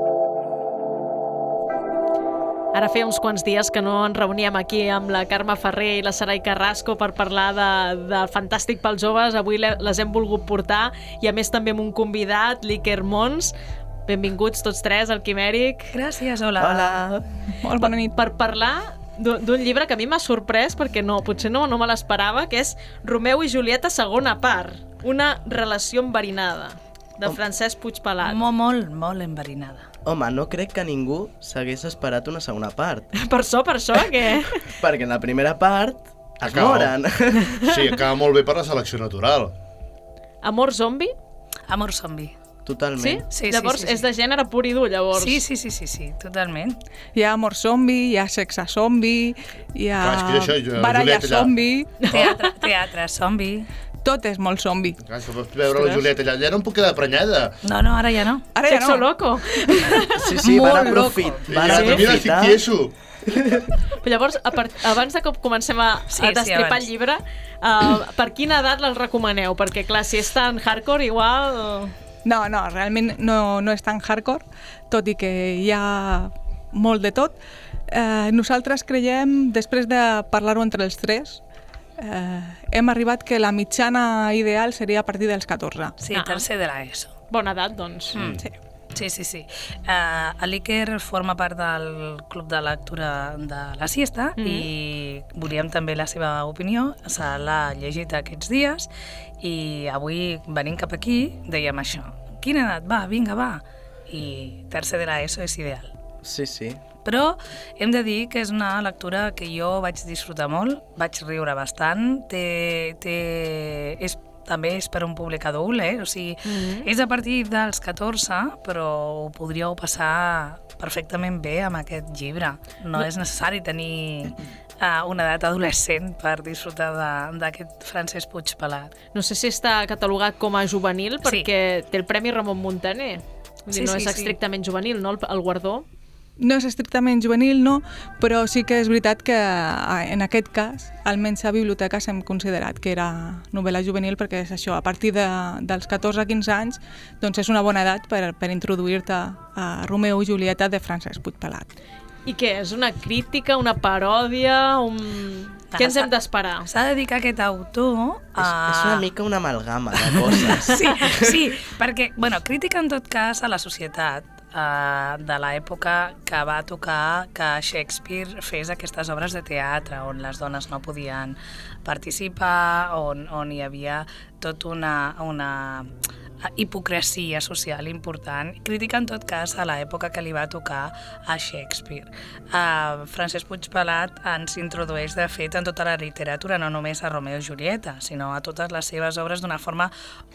Ara feia uns quants dies que no ens reuníem aquí amb la Carme Ferrer i la Sarai Carrasco per parlar de, de Fantàstic pels joves. Avui les hem volgut portar i a més també amb un convidat, l'Iker Mons. Benvinguts tots tres al Quimèric. Gràcies, hola. Hola. Molt bona nit. Per parlar d'un llibre que a mi m'ha sorprès perquè no, potser no, no me l'esperava, que és Romeu i Julieta segona part, una relació enverinada, de Francesc Puigpelat. Molt, molt, molt enverinada. Home, no crec que ningú s'hagués esperat una segona part. Per això, per això, què? Perquè en la primera part es Acaba. moren. Sí, acaba molt bé per la selecció natural. Amor zombi? Amor zombi. Totalment. Sí? Sí, sí, llavors sí, sí. és de gènere pur i dur, llavors. Sí, sí, sí, sí, sí, totalment. Hi ha amor zombi, hi ha sexe zombi, hi ha Clar, és que això, jo- baralla Julieta, allà. zombi, Teatre, teatre zombi. tot és molt zombi. Clar, això pots veure la Julieta allà. Ja no em puc quedar prenyada. No, no, ara ja no. Ara ja Sexo no. loco. Sí, sí, van Molt aprofit, loco. van Ja, mira, estic aprofitar. tieso. Però llavors, a part, abans de que comencem a, Sí, a sí, destripar abans. el llibre, uh, per quina edat les recomaneu? Perquè, clar, si és tan hardcore, igual... No, no, realment no, no és tan hardcore, tot i que hi ha molt de tot. Eh, nosaltres creiem, després de parlar-ho entre els tres, eh, hem arribat que la mitjana ideal seria a partir dels catorze. Sí, Ah. tercer de l'ESO. Bona edat, doncs. Mm. Sí. Sí, sí, sí. Uh, L'Iker forma part del club de lectura de la siesta Mm. i volíem també la seva opinió. Se l'ha llegit aquests dies i avui venint cap aquí dèiem això. Quina edat? Va, vinga, va. I tercer de l'ESO és ideal. Sí, sí. Però hem de dir que és una lectura que jo vaig disfrutar molt, vaig riure bastant, té, té, és, també és per un públic adult, eh? O sigui, Mhm. és a partir dels catorze, però ho podríeu passar perfectament bé amb aquest llibre. No és necessari tenir uh, una edat adolescent per disfrutar de- d'aquest Francesc Puigpelat. No sé si està catalogat com a juvenil, Sí. perquè té el Premi Ramon Muntaner. Vull dir, Sí, no sí, és sí. estrictament juvenil, no, el, el guardó? No és estrictament juvenil, no, però sí que és veritat que eh, en aquest cas, almenys a biblioteques hem considerat que era novel·la juvenil perquè és això, a partir de, dels catorze a quinze anys doncs és una bona edat per, per introduir-te a Romeu i Julieta de Francesc Puigpelat. I què? És una crítica, una paròdia? Un... Què ens hem d'esperar? S'ha de dir que aquest autor... És, és una mica una amalgama de coses. Sí, sí, perquè, bueno, crítica en tot cas a la societat eh, de l'època que va tocar que Shakespeare fes aquestes obres de teatre on les dones no podien participar, on, on hi havia tot una, una hipocresia social important. Crítica en tot cas a l'època que li va tocar a Shakespeare. Uh, Francesc Puigpelat ens introdueix de fet en tota la literatura, no només a Romeu i Julieta, sinó a totes les seves obres d'una forma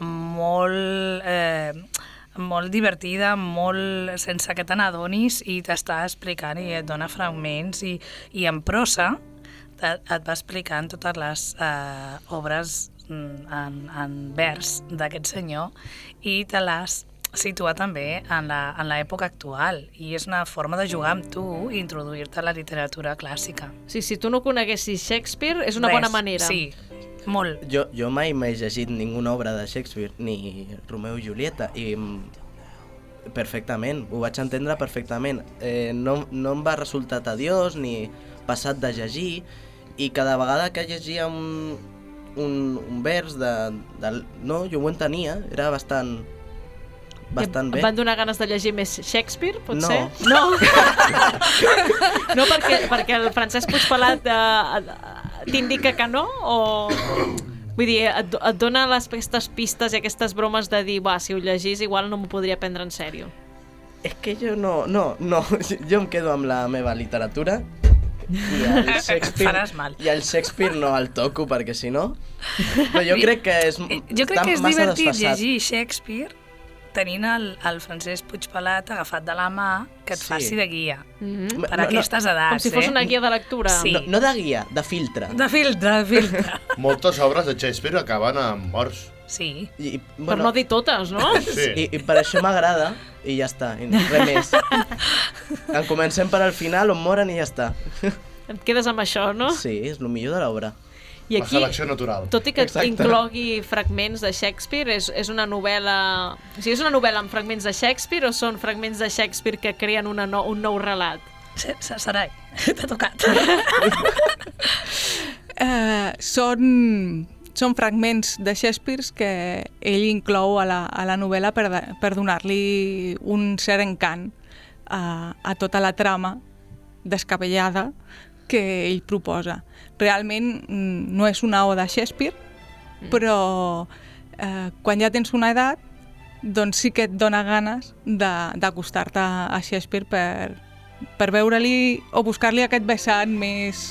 molt... Eh, molt divertida, molt sense que te n'adonis i t'està explicant i et dona fragments i, i en prosa et, et va explicant totes les eh, obres en, en vers d'aquest senyor i te les situa també en la, en l'època actual i és una forma de jugar amb tu i introduir-te a la literatura clàssica. Sí, si tu no coneguessis Shakespeare, és una Res, bona manera. Sí, molt. Jo, jo mai m'he llegit ninguna obra de Shakespeare, ni Romeu i Julieta, i mm, perfectament, ho vaig entendre perfectament. Eh, no, no em va resultar tediós ni passat de llegir, i cada vegada que llegia un, un, un vers de, de... No, jo ho entenia, era bastant... bastant Et bé. van donar ganes de llegir més Shakespeare, No. potser? No. No, perquè, perquè el Francesc Puigpelat eh, t'indica que no? O... Vull dir, et, et dona les, aquestes pistes i aquestes bromes de dir, va, si ho llegís igual no m'ho podria prendre en sèrio. És que jo no, no, no, jo em quedo amb la meva literatura i el Shakespeare, Faràs mal. i el Shakespeare no el toco perquè si no, però jo crec que és, Jo crec està que és massa divertit desfasat. llegir Shakespeare tenint el, el Francesc Puigpelat agafat de la mà que et Sí. faci de guia Mm-hmm. per No, no, aquestes edats. Com si fos eh? una guia de lectura. Sí. No, no de guia, de filtre. De filtre, de filtre. Moltes obres de Shakespeare acaben amb morts. Sí. I, Per no dir totes, no? Sí. I, i per això m'agrada, i ja està, i res més. En comencem per al final, on moren i ja està. Et quedes amb això, no? Sí, és el millor de l'obra. I La selecció natural. Tot i que Exacte. inclogui fragments de Shakespeare, és, és una novel·la... O sigui, és una novel·la amb fragments de Shakespeare o són fragments de Shakespeare que creen una no, un nou relat? Sarai, t'ha tocat. Eh, són, són fragments de Shakespeare que ell inclou a la, a la novel·la per, de, per donar-li un cert encant a, a tota la trama descabellada que ell proposa. Realment no és una oda a Shakespeare, mm. però eh, quan ja tens una edat, doncs sí que et dona ganes d'acostar-te a Shakespeare per, per veure-li o buscar-li aquest vessant més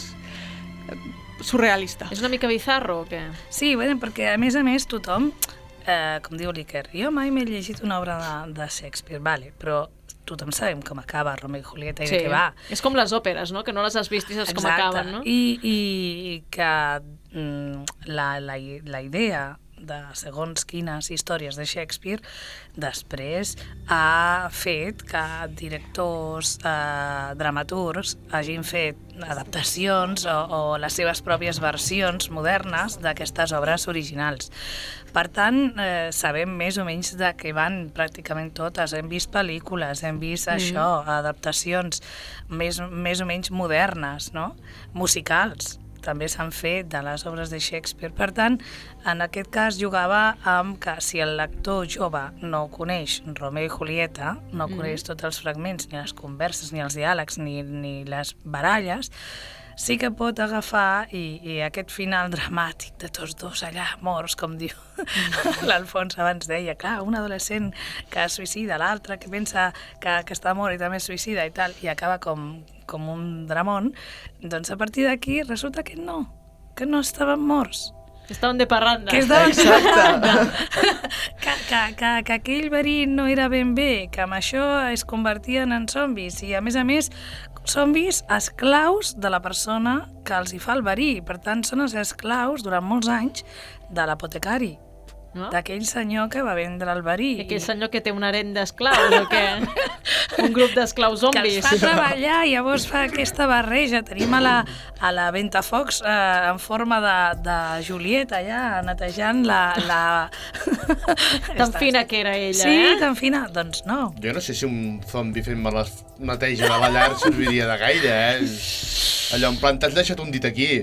surrealista. És una mica bizarro o què? Sí, bueno, perquè a més a més tothom, eh, com diu l'Iker, jo mai m'he llegit una obra de, de Shakespeare, vale, però tothom sabem com acaba Romeo i Julieta i Sí. de què va. És com les òperes, no? Que no les has vist i saps com acaben, no? I, i que mm, la, la, la idea de segons quines històries de Shakespeare després ha fet que directors, eh, dramaturgs hagin fet adaptacions o, o les seves pròpies versions modernes d'aquestes obres originals. Per tant, eh, sabem més o menys de què van pràcticament totes. Hem vist pel·lícules, hem vist mm. això, adaptacions més, més o menys modernes, no? Musicals també s'han fet de les obres de Shakespeare. Per tant, en aquest cas jugava amb que si el lector jove no coneix Romeo i Julieta, no coneix tots els fragments, ni les converses, ni els diàlegs, ni, ni les baralles, sí que pot agafar i, i aquest final dramàtic de tots dos allà morts, com diu l'Alfons abans deia, clar, un adolescent que es suïcida, l'altre que pensa que, que està mort i també es suïcida i tal, i acaba com, com un dramón, doncs a partir d'aquí resulta que no, que no estaven morts. Que estaven de parranda. Que estaven de parranda. que, que, que, que aquell verí no era ben bé, que amb això es convertien en zombis, i a més a més zombis esclaus de la persona que els hi fa el verí. Per tant, són els esclaus durant molts anys de l'apotecari, no? D'aquell senyor que va vendre el verí. I aquell senyor que té un harem d'esclaus o què? Un grup d'esclaus zombis. Que els fa treballar i llavors fa aquesta barreja. Tenim a la, a la Ventafocs eh, en forma de, de Julieta allà, netejant la... la... Tan fina que era ella, sí, eh? Sí, tan fina. Doncs no. Jo no sé si un zombi fent-me la neteja de la llar serviria de gaire, eh? Allò, en plan, t'has deixat un dit aquí.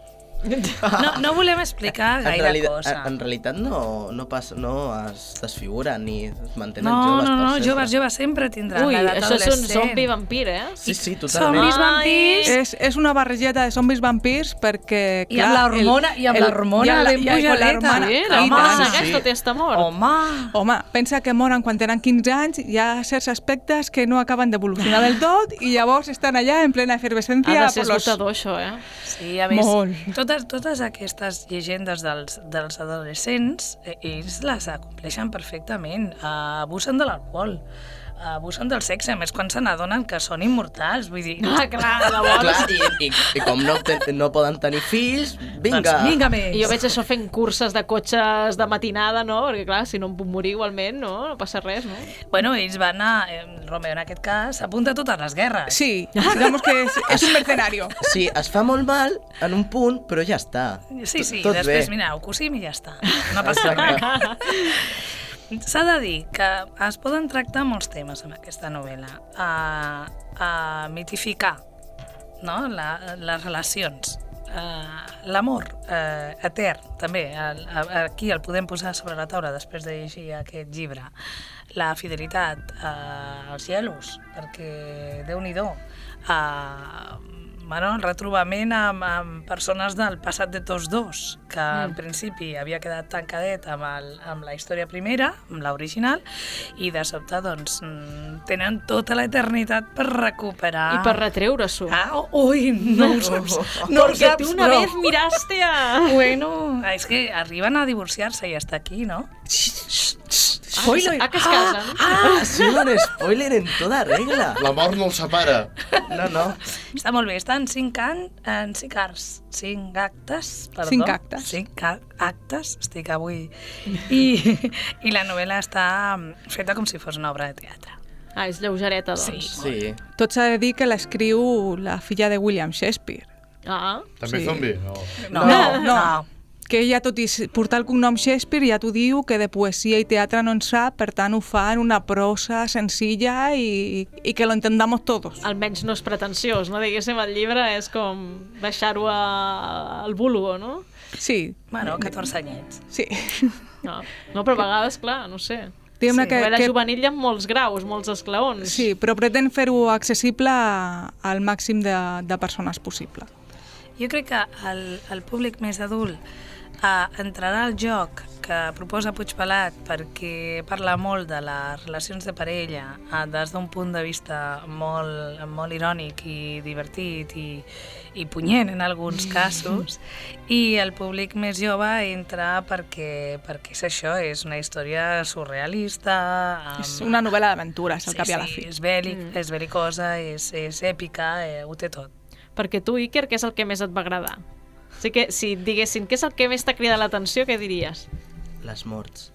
No, no volem explicar gaire en realitat, cosa. En, en realitat no, no, passa, no es desfiguren ni es mantenen no, joves. No, no, per joves, joves sempre tindran Ui, l'edat això és un adolescent. zombi vampir, eh? Sí, sí, totalment. Zombis vampirs. És, és una barrejeta de zombis vampirs perquè... I amb la hormona, i amb la hormona ben pujadeta. Sí, i l'home tant, segueix sí. tot i està mort. Home! Home, pensa que moren quan tenen quinze anys, hi ha certs aspectes que no acaben d'evolucionar del tot i llavors estan allà en plena efervescència. Ha de ser per los- esgotador, això, eh? Sí, a més, Molt. totes, totes aquestes llegendes dels, dels adolescents, eh, ells les acompleixen perfectament. Uh, abusen de l'alcohol, uh, abusen del sexe, a més quan se n'adonen que són immortals, vull dir... Ah, clar, llavors... Clar, i, i, i com no, ten, no poden tenir fills, vinga. Doncs vinga més. I jo veig això fent curses de cotxes de matinada, no? Perquè, clar, si no em puc morir igualment, no? No passa res, no? Bueno, ells van a... Eh, Romeo, en aquest cas, s'apunta a totes les guerres. Sí, digamos que és, és un mercenario. Sí, es fa molt mal en un punt, però ja està. Sí, sí, Tot després, bé. mira, ho cosim i ja està. No passa res. S'ha de dir que es poden tractar molts temes en aquesta novel·la. A, a mitificar, no? La, les relacions. Uh, l'amor uh, etern, també. El, aquí el podem posar sobre la taula després de llegir aquest llibre. La fidelitat, uh, els gelos, perquè Déu-n'hi-do. Uh, bueno, el retrobament amb, amb persones del passat de tots dos, que mm. en principi havia quedat tancadet amb, el, amb la història primera, amb l'original, i de sobte doncs, tenen tota l'eternitat per recuperar... I per retreure-s'ho. Ah, ui, no ho saps. No ho Porque saps, tú una però... vez miraste a... Bueno, és que arriben a divorciar-se i hasta aquí, no? Spoiler! Ah, que es casen. Ah, sí, un spoiler en toda regla. La mort no el separa. No, no. Està molt bé, està en cinc, an, en cinc arts, cinc actes, perdó. Cinc actes. Cinc a- actes, estic avui. I, I la novel·la està feta com si fos una obra de teatre. Ah, és lleugereta, doncs. Sí. Tot s'ha de dir que l'escriu la filla de William Shakespeare. Ah, També Sí. zombi? No. No, No, no. no. Que ella, tot i portar el cognom Shakespeare, ja t'ho diu, que de poesia i teatre no en sap, per tant ho fa en una prosa senzilla i, i que lo entendamos todos. almenys no és pretensiós, no? Diguéssim, el llibre és com baixar-ho a- al vulgo, no? Sí, Bueno, catorze anyets. sí. No, no però a vegades, clar, no sé. Diguem-ne Sí, que, la que, juvenil hi ha molts graus, molts esclaons. sí, però pretén fer-ho accessible a- al màxim de, de persones possible. Jo crec que el, el públic més adult eh, entrarà al joc que proposa Puigpelat perquè parla molt de les relacions de parella eh, des d'un punt de vista molt, molt irònic i divertit i, i punyent en alguns casos, i el públic més jove entra perquè, perquè és això, és una història surrealista. Amb... És una novel·la d'aventures, al Sí, cap i a la sí, fi. és bèl·lic, mm. és bel·licosa, és, és èpica, eh, ho té tot. Perquè tu, Iker, què és el que més et va agradar? O sigui que, si et diguessin què és el que més t'ha cridat l'atenció, què diries? Les morts.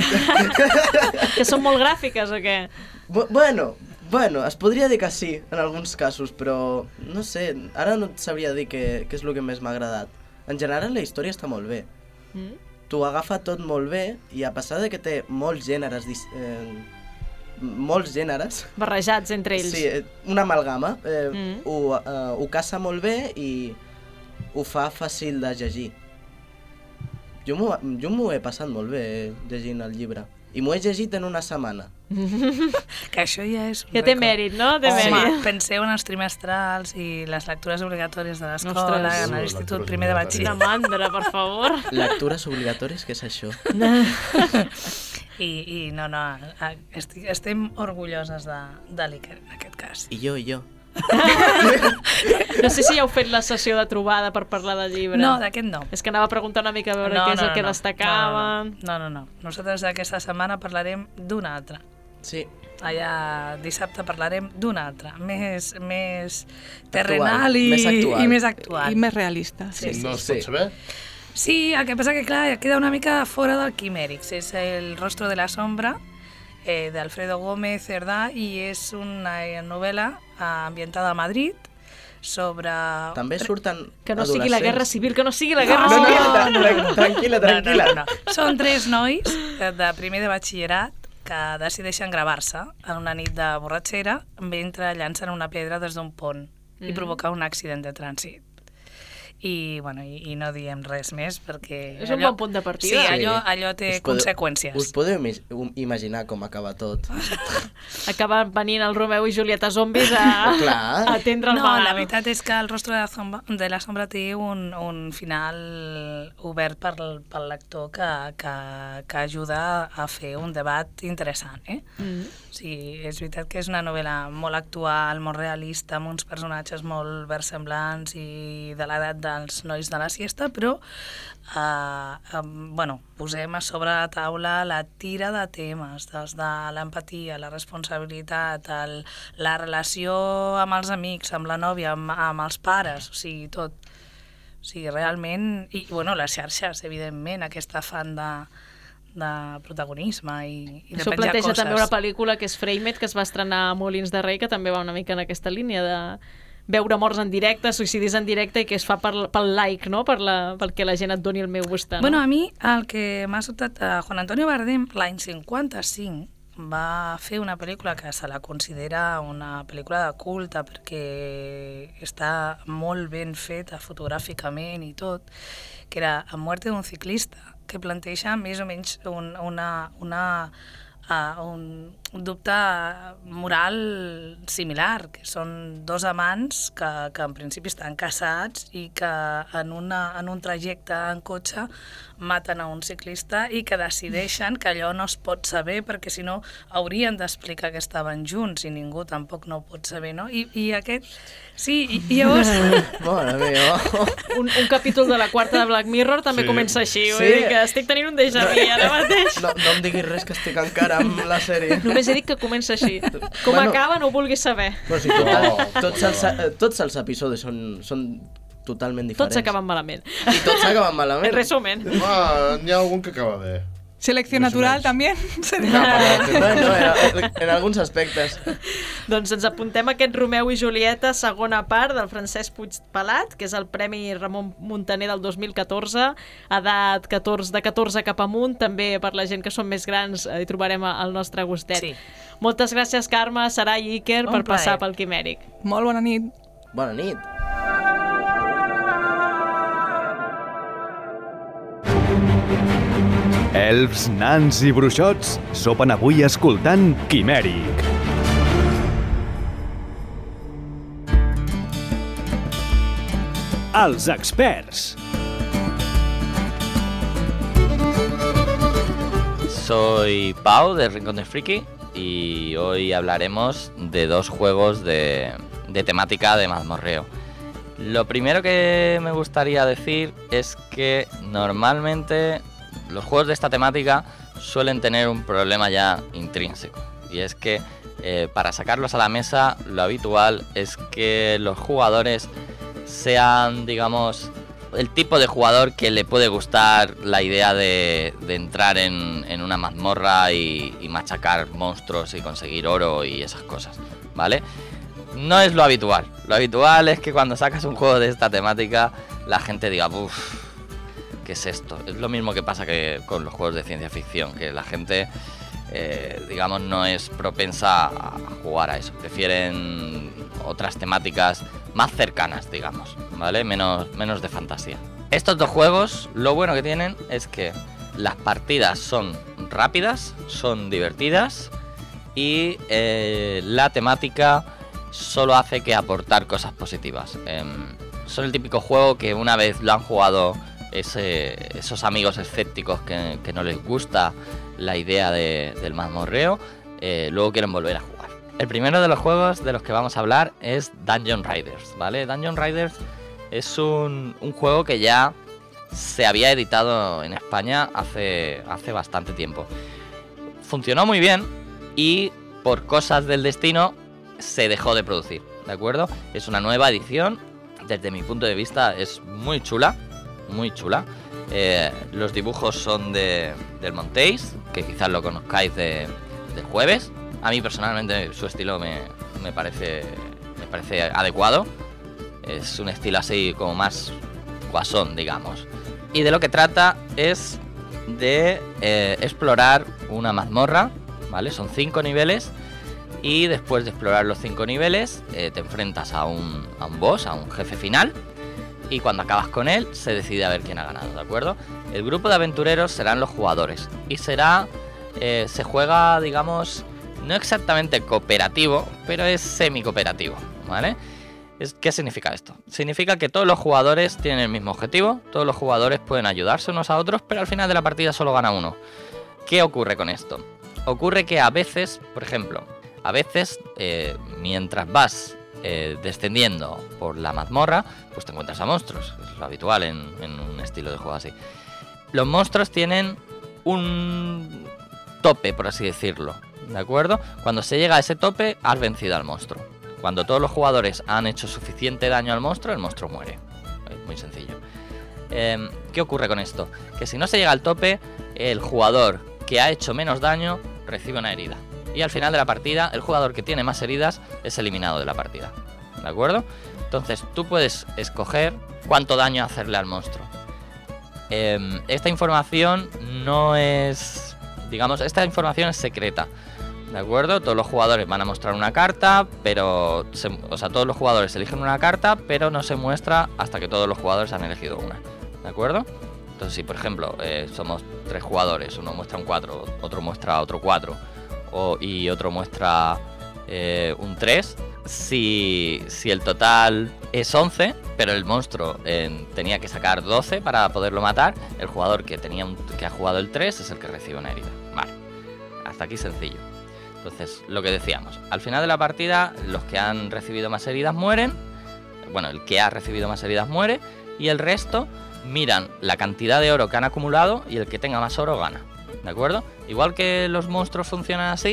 Que són molt gràfiques o què? Bu bueno, bueno, es podria dir que sí, en alguns casos, però no sé, ara no et sabria dir què, què és el que més m'ha agradat. En general la història està molt bé. Mm? T'ho agafa tot molt bé i a pesar de que té molts gèneres, dis- eh, molts gèneres, Barrejats entre ells. sí, eh, una amalgama, eh, Mm. ho, eh, ho caça molt bé i ho fa fàcil de llegir. Jo m'ho jo m'ho he passat molt bé eh, llegint el llibre. I m'ho he llegit en una setmana. Que això ja és un Ja té rècord. mèrit, no? Té Home, mèrit. penseu en els trimestrals i les lectures obligatòries de l'escola, Ostres. en Uh, l'institut lectures primer de Quina batxiller. mandra, per favor. Lectures obligatòries, què és això? I, I no, no, a- estic, estem orgulloses de, de l'Iker, en aquest cas. I jo, i jo. No sé si ja heu fet la sessió de trobada per parlar del llibre. No, d'aquest no. És que anava a preguntar una mica a veure què és el que destacaven. No, no, no, no. Nosaltres aquesta setmana parlarem d'un altre. Sí, Allà dissabte parlarem d'un altre, més, més terrenal i més actual. i més actual. I més realista. Sí, sí, No es sí. pot saber? Sí, el que passa que, clar, queda una mica fora del Quimèrics. És El rostro de la sombra, eh, d'Alfredo Gómez Cerdà, i és una novel·la eh, ambientada a Madrid sobre... també surten Que no sigui adolescents. la guerra civil, que no sigui la guerra No, no, civil. no, tran- tranquil·la, tranquil·la. No, no, no. Són tres nois de de primer de batxillerat que decideixen gravar-se en una nit de borratxera mentre llancen una pedra des d'un pont i Mhm. provoca un accident de trànsit. I, bueno, i, i no diem res més perquè... És un bon punt de partida. Sí, allò, allò té Us podeu- conseqüències. Us podeu imi- um, imaginar com acaba tot? Acaba venint el Romeu i Julieta zombis a, Clar. a atendre el No, mal. la veritat és que el rostro de la sombra, de la sombra té un, un final obert pel, pel lector que, que, que ajuda a fer un debat interessant. Eh? Mm. Sí, és veritat que és una novel·la molt actual, molt realista, amb uns personatges molt versemblants i de l'edat dels nois de la siesta, però eh, eh, bueno, posem a sobre la taula la tira de temes, des de l'empatia, la responsabilitat, el, la relació amb els amics, amb la nòvia, amb, amb els pares, o sigui, tot. O sigui, realment... I, bueno, les xarxes, evidentment, aquest afant de, de protagonisme i, i de Això penjar planteja coses. també una pel·lícula que és Framed, que es va estrenar a Molins de Rei, que també va una mica en aquesta línia de veure morts en directe, suïcidis en directe, i que es fa per, pel like, no? Per la, perquè la gent et doni el meu gustar. No? Bueno, a mi el que m'ha sobtat... Eh, Juan Antonio Bardem, l'any cinquanta-cinc, va fer una pel·lícula que se la considera una pel·lícula de culte perquè està molt ben feta fotogràficament i tot, que era A muerte d'un ciclista, que planteja més o menys un, una, una, uh, un, un dubte moral similar, que són dos amants que, que en principi estan casats i que en, una, en un trajecte en cotxe maten a un ciclista i que decideixen que allò no es pot saber perquè si no haurien d'explicar que estaven junts i ningú tampoc no ho pot saber, no? I, i aquest... Sí, i, i llavors... Mare meva. Un, un capítol de la quarta de Black Mirror també Sí. comença així, Sí. vull dir que estic tenint un déjà vu ara mateix. No, no em diguis res que estic encara amb la sèrie. Només he dit que comença així. Com Bueno. acaba no ho vulguis saber. Però sí, tot, tots, els, tots els episodis són, són totalment diferents. Tots acaben malament. I tots acaben malament. En resumen. Ah, n'hi ha algun que acaba bé. Selección Més o natural menys. también. Bueno, en, en alguns aspectes. Doncs ens apuntem a aquest Romeu i Julieta, segona part del Francesc Puigpelat, que és el Premi Ramon Muntaner del dos mil catorze, edat catorze, de catorze cap amunt, també per la gent que són més grans hi trobarem el nostre gustet. Sí. Moltes gràcies, Carme, Sarai i Iker, Un per passar plaer. pel Quimèric. Molt bona nit. Bona nit. Elfs, nans i bruixots sopen avui escoltant Quimèric. Els experts. Soy Pau de Rincón del Friki y hoy hablaremos de dos juegos de, de temática de mazmorreo. Lo primero que me gustaría decir es que normalmente los juegos de esta temática suelen tener un problema ya intrínseco, y es que eh, para sacarlos a la mesa lo habitual es que los jugadores sean, digamos, el tipo de jugador que le puede gustar la idea de, de entrar en, en una mazmorra y, y machacar monstruos y conseguir oro y esas cosas, ¿vale? No es lo habitual. Lo habitual es que cuando sacas un juego de esta temática la gente diga, uff, ¿qué es esto? Es lo mismo que pasa que con los juegos de ciencia ficción, que la gente, eh, digamos, no es propensa a jugar a eso. Prefieren otras temáticas más cercanas, digamos, ¿vale? Menos, menos de fantasía. Estos dos juegos, lo bueno que tienen es que las partidas son rápidas, son divertidas y eh, la temática solo hace que aportar cosas positivas. Eh, son el típico juego que una vez lo han jugado ese, esos amigos escépticos que, que no les gusta la idea de, del mazmorreo, eh, luego quieren volver a jugar. El primero de los juegos de los que vamos a hablar es Dungeon Riders, ¿vale? Dungeon Riders es un, un juego que ya se había editado en España hace, hace bastante tiempo. Funcionó muy bien y por cosas del destino se dejó de producir, ¿de acuerdo? Es una nueva edición, desde mi punto de vista es muy chula, muy chula. Eh, los dibujos son de, del Montéis, que quizás lo conozcáis de, de Jueves. A mí personalmente su estilo me, me, parece, me parece adecuado. Es un estilo así como más guasón, digamos. Y de lo que trata es de eh, explorar una mazmorra, ¿vale? Son cinco niveles. Y después de explorar los cinco niveles, eh, te enfrentas a un, a un boss, a un jefe final. Y cuando acabas con él, se decide a ver quién ha ganado, ¿de acuerdo? El grupo de aventureros serán los jugadores. Y será, eh, se juega, digamos, no exactamente cooperativo, pero es semi-cooperativo, ¿vale? Es, ¿qué significa esto? Significa que todos los jugadores tienen el mismo objetivo, todos los jugadores pueden ayudarse unos a otros, pero al final de la partida solo gana uno. ¿Qué ocurre con esto? Ocurre que a veces, por ejemplo, a veces, eh, mientras vas eh, descendiendo por la mazmorra, pues te encuentras a monstruos. Es lo habitual en, en un estilo de juego así. Los monstruos tienen un tope, por así decirlo, ¿de acuerdo? Cuando se llega a ese tope, has vencido al monstruo. Cuando todos los jugadores han hecho suficiente daño al monstruo, el monstruo muere. Es muy sencillo. Eh, ¿Qué ocurre con esto? Que si no se llega al tope, el jugador que ha hecho menos daño recibe una herida. Y al final de la partida, el jugador que tiene más heridas es eliminado de la partida, ¿de acuerdo? Entonces tú puedes escoger cuánto daño hacerle al monstruo. Eh, esta información no es... Digamos, esta información es secreta, ¿de acuerdo? Todos los jugadores van a mostrar una carta, pero... Se, o sea, todos los jugadores eligen una carta, pero no se muestra hasta que todos los jugadores han elegido una, ¿de acuerdo? Entonces si, por ejemplo, eh, somos tres jugadores, uno muestra un cuatro, otro muestra otro cuatro, o, y otro muestra eh, un tres. Si, si el total es once, pero el monstruo eh, tenía que sacar doce para poderlo matar, el jugador que, tenía un, que ha jugado el tres es el que recibe una herida. Vale, hasta aquí sencillo. Entonces, lo que decíamos, al final de la partida, los que han recibido más heridas mueren. Bueno, el que ha recibido más heridas muere. Y el resto miran la cantidad de oro que han acumulado y el que tenga más oro gana. ¿De acuerdo? Igual que los monstruos funcionan así,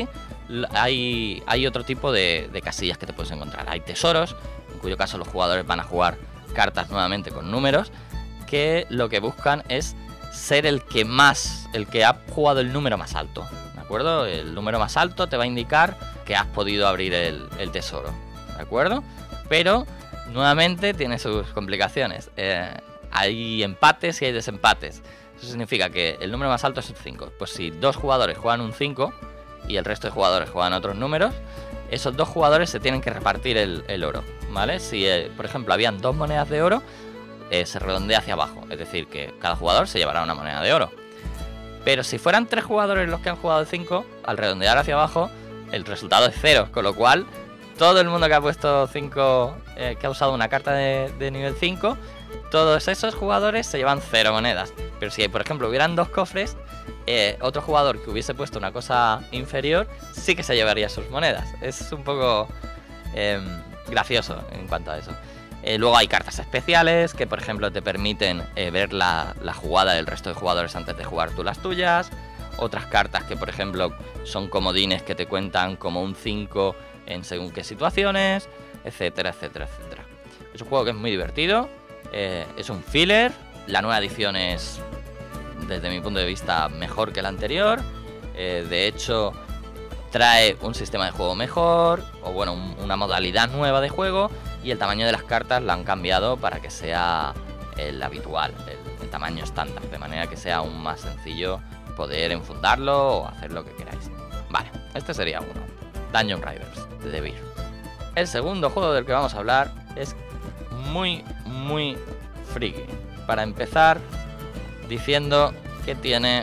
hay, hay otro tipo de, de casillas que te puedes encontrar. Hay tesoros, en cuyo caso los jugadores van a jugar cartas nuevamente con números, que lo que buscan es ser el que más, el que ha jugado el número más alto. ¿De acuerdo? El número más alto te va a indicar que has podido abrir el, el tesoro. ¿De acuerdo? Pero nuevamente tiene sus complicaciones. Eh, hay empates y hay desempates. Eso significa que el número más alto es el cinco. Pues si dos jugadores juegan un cinco y el resto de jugadores juegan otros números, esos dos jugadores se tienen que repartir el, el oro, ¿vale? Si, eh, por ejemplo, habían dos monedas de oro, eh, se redondea hacia abajo. Es decir, que cada jugador se llevará una moneda de oro. Pero si fueran tres jugadores los que han jugado el cinco, al redondear hacia abajo, el resultado es cero. Con lo cual, todo el mundo que ha puesto cinco, eh, que ha usado una carta de, de nivel cinco, todos esos jugadores se llevan cero monedas. Pero si, por ejemplo, hubieran dos cofres, eh, otro jugador que hubiese puesto una cosa inferior sí que se llevaría sus monedas. Es un poco eh, gracioso en cuanto a eso. Eh, luego hay cartas especiales que, por ejemplo, te permiten eh, ver la, la jugada del resto de jugadores antes de jugar tú las tuyas. Otras cartas que, por ejemplo, son comodines que te cuentan como un cinco en según qué situaciones, etcétera, etcétera, etcétera. Es un juego que es muy divertido, eh, es un filler. La nueva edición es, desde mi punto de vista, mejor que la anterior. Eh, de hecho, trae un sistema de juego mejor, o bueno, un, una modalidad nueva de juego, y el tamaño de las cartas la han cambiado para que sea el habitual, el, el tamaño estándar, de manera que sea aún más sencillo poder enfundarlo o hacer lo que queráis. Vale, este sería uno. Dungeon Riders, de The Beer. El segundo juego del que vamos a hablar es muy, muy friki. Para empezar, diciendo que tiene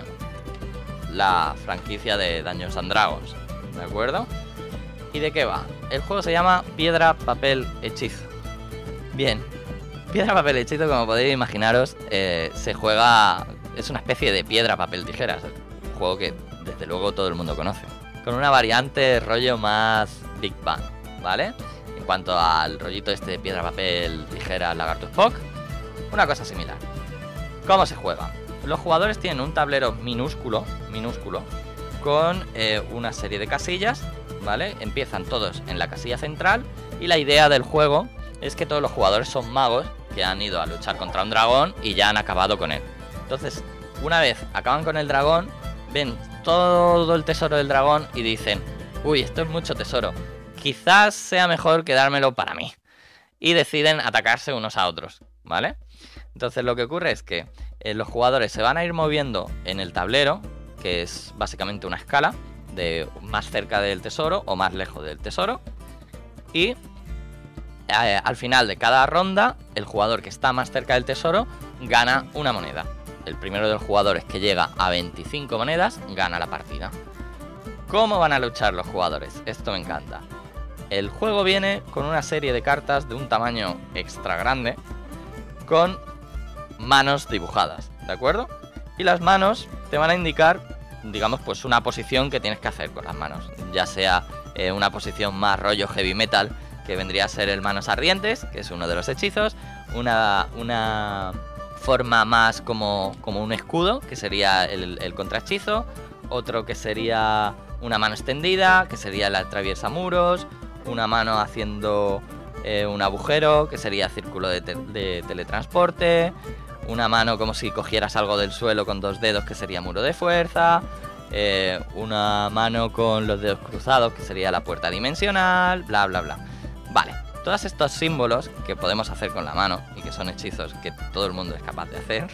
la franquicia de Dungeons and Dragons, ¿de acuerdo? ¿Y de qué va? El juego se llama Piedra, Papel, Hechizo. Bien, Piedra, Papel, Hechizo, como podéis imaginaros, eh, se juega... Es una especie de piedra, papel, tijeras. Un juego que, desde luego, todo el mundo conoce. Con una variante rollo más Big Bang, ¿vale? En cuanto al rollito este de piedra, papel, tijeras, lagarto, Spock, una cosa similar. ¿Cómo se juega? Los jugadores tienen un tablero minúsculo, minúsculo, con eh, una serie de casillas, ¿vale? Empiezan todos en la casilla central y la idea del juego es que todos los jugadores son magos que han ido a luchar contra un dragón y ya han acabado con él. Entonces, una vez acaban con el dragón, ven todo el tesoro del dragón y dicen: uy, esto es mucho tesoro, quizás sea mejor quedármelo para mí. Y deciden atacarse unos a otros, ¿vale? Entonces lo que ocurre es que eh, los jugadores se van a ir moviendo en el tablero, que es básicamente una escala de más cerca del tesoro o más lejos del tesoro. Y eh, al final de cada ronda, el jugador que está más cerca del tesoro gana una moneda. El primero de los jugadores que llega a veinticinco monedas gana la partida. ¿Cómo van a luchar los jugadores? Esto me encanta. El juego viene con una serie de cartas de un tamaño extra grande, con manos dibujadas, ¿de acuerdo? Y las manos te van a indicar, digamos, pues una posición que tienes que hacer con las manos. Ya sea eh, una posición más rollo heavy metal, que vendría a ser el manos ardientes, que es uno de los hechizos. Una... una forma más como, como un escudo, que sería el, el contrahechizo. Otro que sería una mano extendida, que sería la atraviesa muros. Una mano haciendo eh, un agujero, que sería círculo de, te de teletransporte. Una mano como si cogieras algo del suelo con dos dedos, que sería muro de fuerza. Eh, una mano con los dedos cruzados, que sería la puerta dimensional, bla bla bla. Vale. Todos estos símbolos que podemos hacer con la mano y que son hechizos que todo el mundo es capaz de hacer,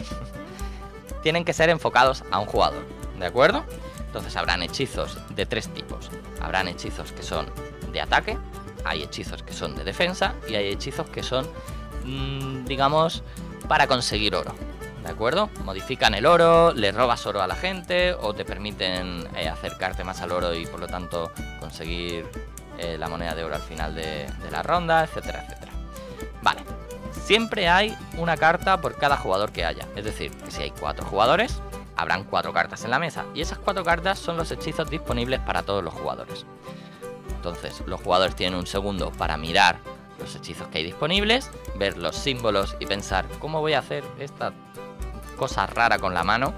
tienen que ser enfocados a un jugador, ¿de acuerdo? Entonces habrán hechizos de tres tipos. Habrán hechizos que son de ataque, hay hechizos que son de defensa y hay hechizos que son, mmm, digamos, para conseguir oro, ¿de acuerdo? Modifican el oro, le robas oro a la gente o te permiten eh, acercarte más al oro y por lo tanto conseguir eh, la moneda de oro al final de, de la ronda, etcétera, etcétera. Vale, siempre hay una carta por cada jugador que haya, es decir, que si hay cuatro jugadores, habrán cuatro cartas en la mesa y esas cuatro cartas son los hechizos disponibles para todos los jugadores. Entonces, los jugadores tienen un segundo para mirar los hechizos que hay disponibles, ver los símbolos y pensar cómo voy a hacer esta cosa rara con la mano,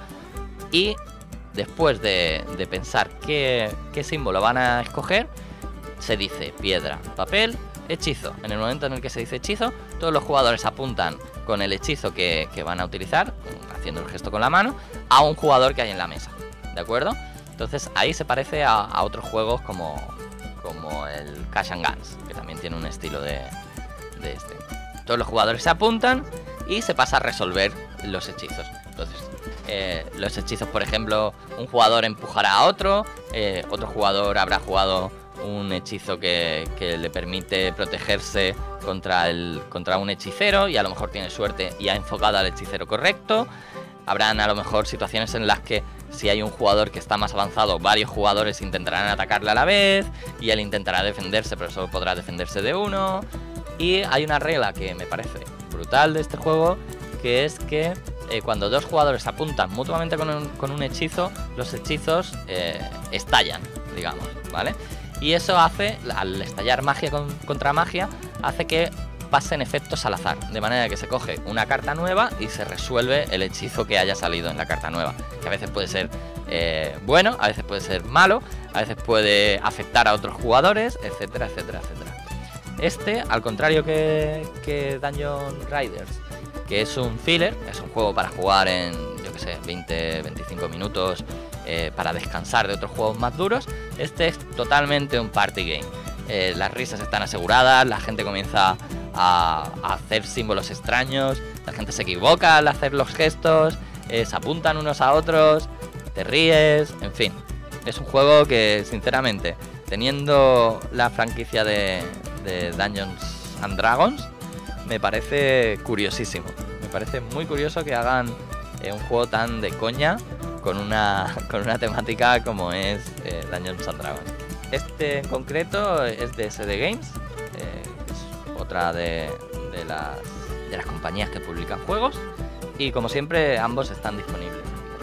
y después de, de pensar qué, qué símbolo van a escoger, se dice piedra, papel, hechizo. En el momento en el que se dice hechizo, todos los jugadores apuntan con el hechizo que, que van a utilizar, haciendo el gesto con la mano, a un jugador que hay en la mesa, ¿de acuerdo? Entonces ahí se parece a, a otros juegos como, como el Cash and Guns, que también tiene un estilo de, de este. Todos los jugadores se apuntan y se pasa a resolver los hechizos. Entonces, eh, los hechizos, por ejemplo, un jugador empujará a otro, eh, otro jugador habrá jugado un hechizo que, que le permite protegerse contra, el, contra un hechicero y a lo mejor tiene suerte y ha enfocado al hechicero correcto. Habrán a lo mejor situaciones en las que si hay un jugador que está más avanzado, varios jugadores intentarán atacarle a la vez y él intentará defenderse, pero solo podrá defenderse de uno. Y hay una regla que me parece brutal de este juego, que es que eh, cuando dos jugadores apuntan mutuamente con un, con un hechizo, los hechizos eh, estallan, digamos, ¿vale? Y eso hace, al estallar magia con, contra magia, hace que pasen efectos al azar, de manera que se coge una carta nueva y se resuelve el hechizo que haya salido en la carta nueva, que a veces puede ser eh, bueno, a veces puede ser malo, a veces puede afectar a otros jugadores, etcétera, etcétera, etcétera. Este, al contrario que, que Dungeon Riders, que es un filler, es un juego para jugar en, yo que sé, veinte, veinticinco minutos, eh, para descansar de otros juegos más duros, este es totalmente un party game. Eh, las risas están aseguradas, la gente comienza a, a hacer símbolos extraños, la gente se equivoca al hacer los gestos, eh, se apuntan unos a otros, te ríes, en fin. Es un juego que, sinceramente, teniendo la franquicia de, de Dungeons and Dragons, me parece curiosísimo. Me parece muy curioso que hagan eh, un juego tan de coña con una, con una temática como es eh, Dungeons and Dragons. Este en concreto es de S D Games, eh, es otra de, de, las, de las compañías que publican juegos, y como siempre ambos están disponibles.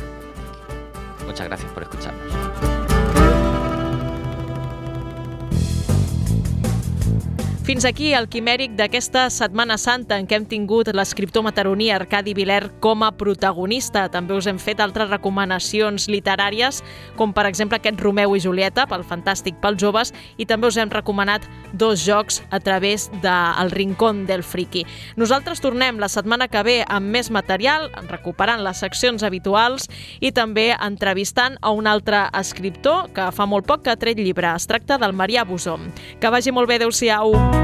Muchas gracias por escucharnos. Fins aquí el quimèric d'aquesta Setmana Santa, en què hem tingut l'escriptor mataroní Arcadi Viler com a protagonista. També us hem fet altres recomanacions literàries, com per exemple aquest Romeu i Julieta, pel Fantàstic pels Joves, i també us hem recomanat dos jocs a través del Rincón del Friki. Nosaltres tornem la setmana que ve amb més material, recuperant les seccions habituals i també entrevistant a un altre escriptor que fa molt poc que ha tret llibre. Es tracta del Marià Busó. Que vagi molt bé, adeu-siau.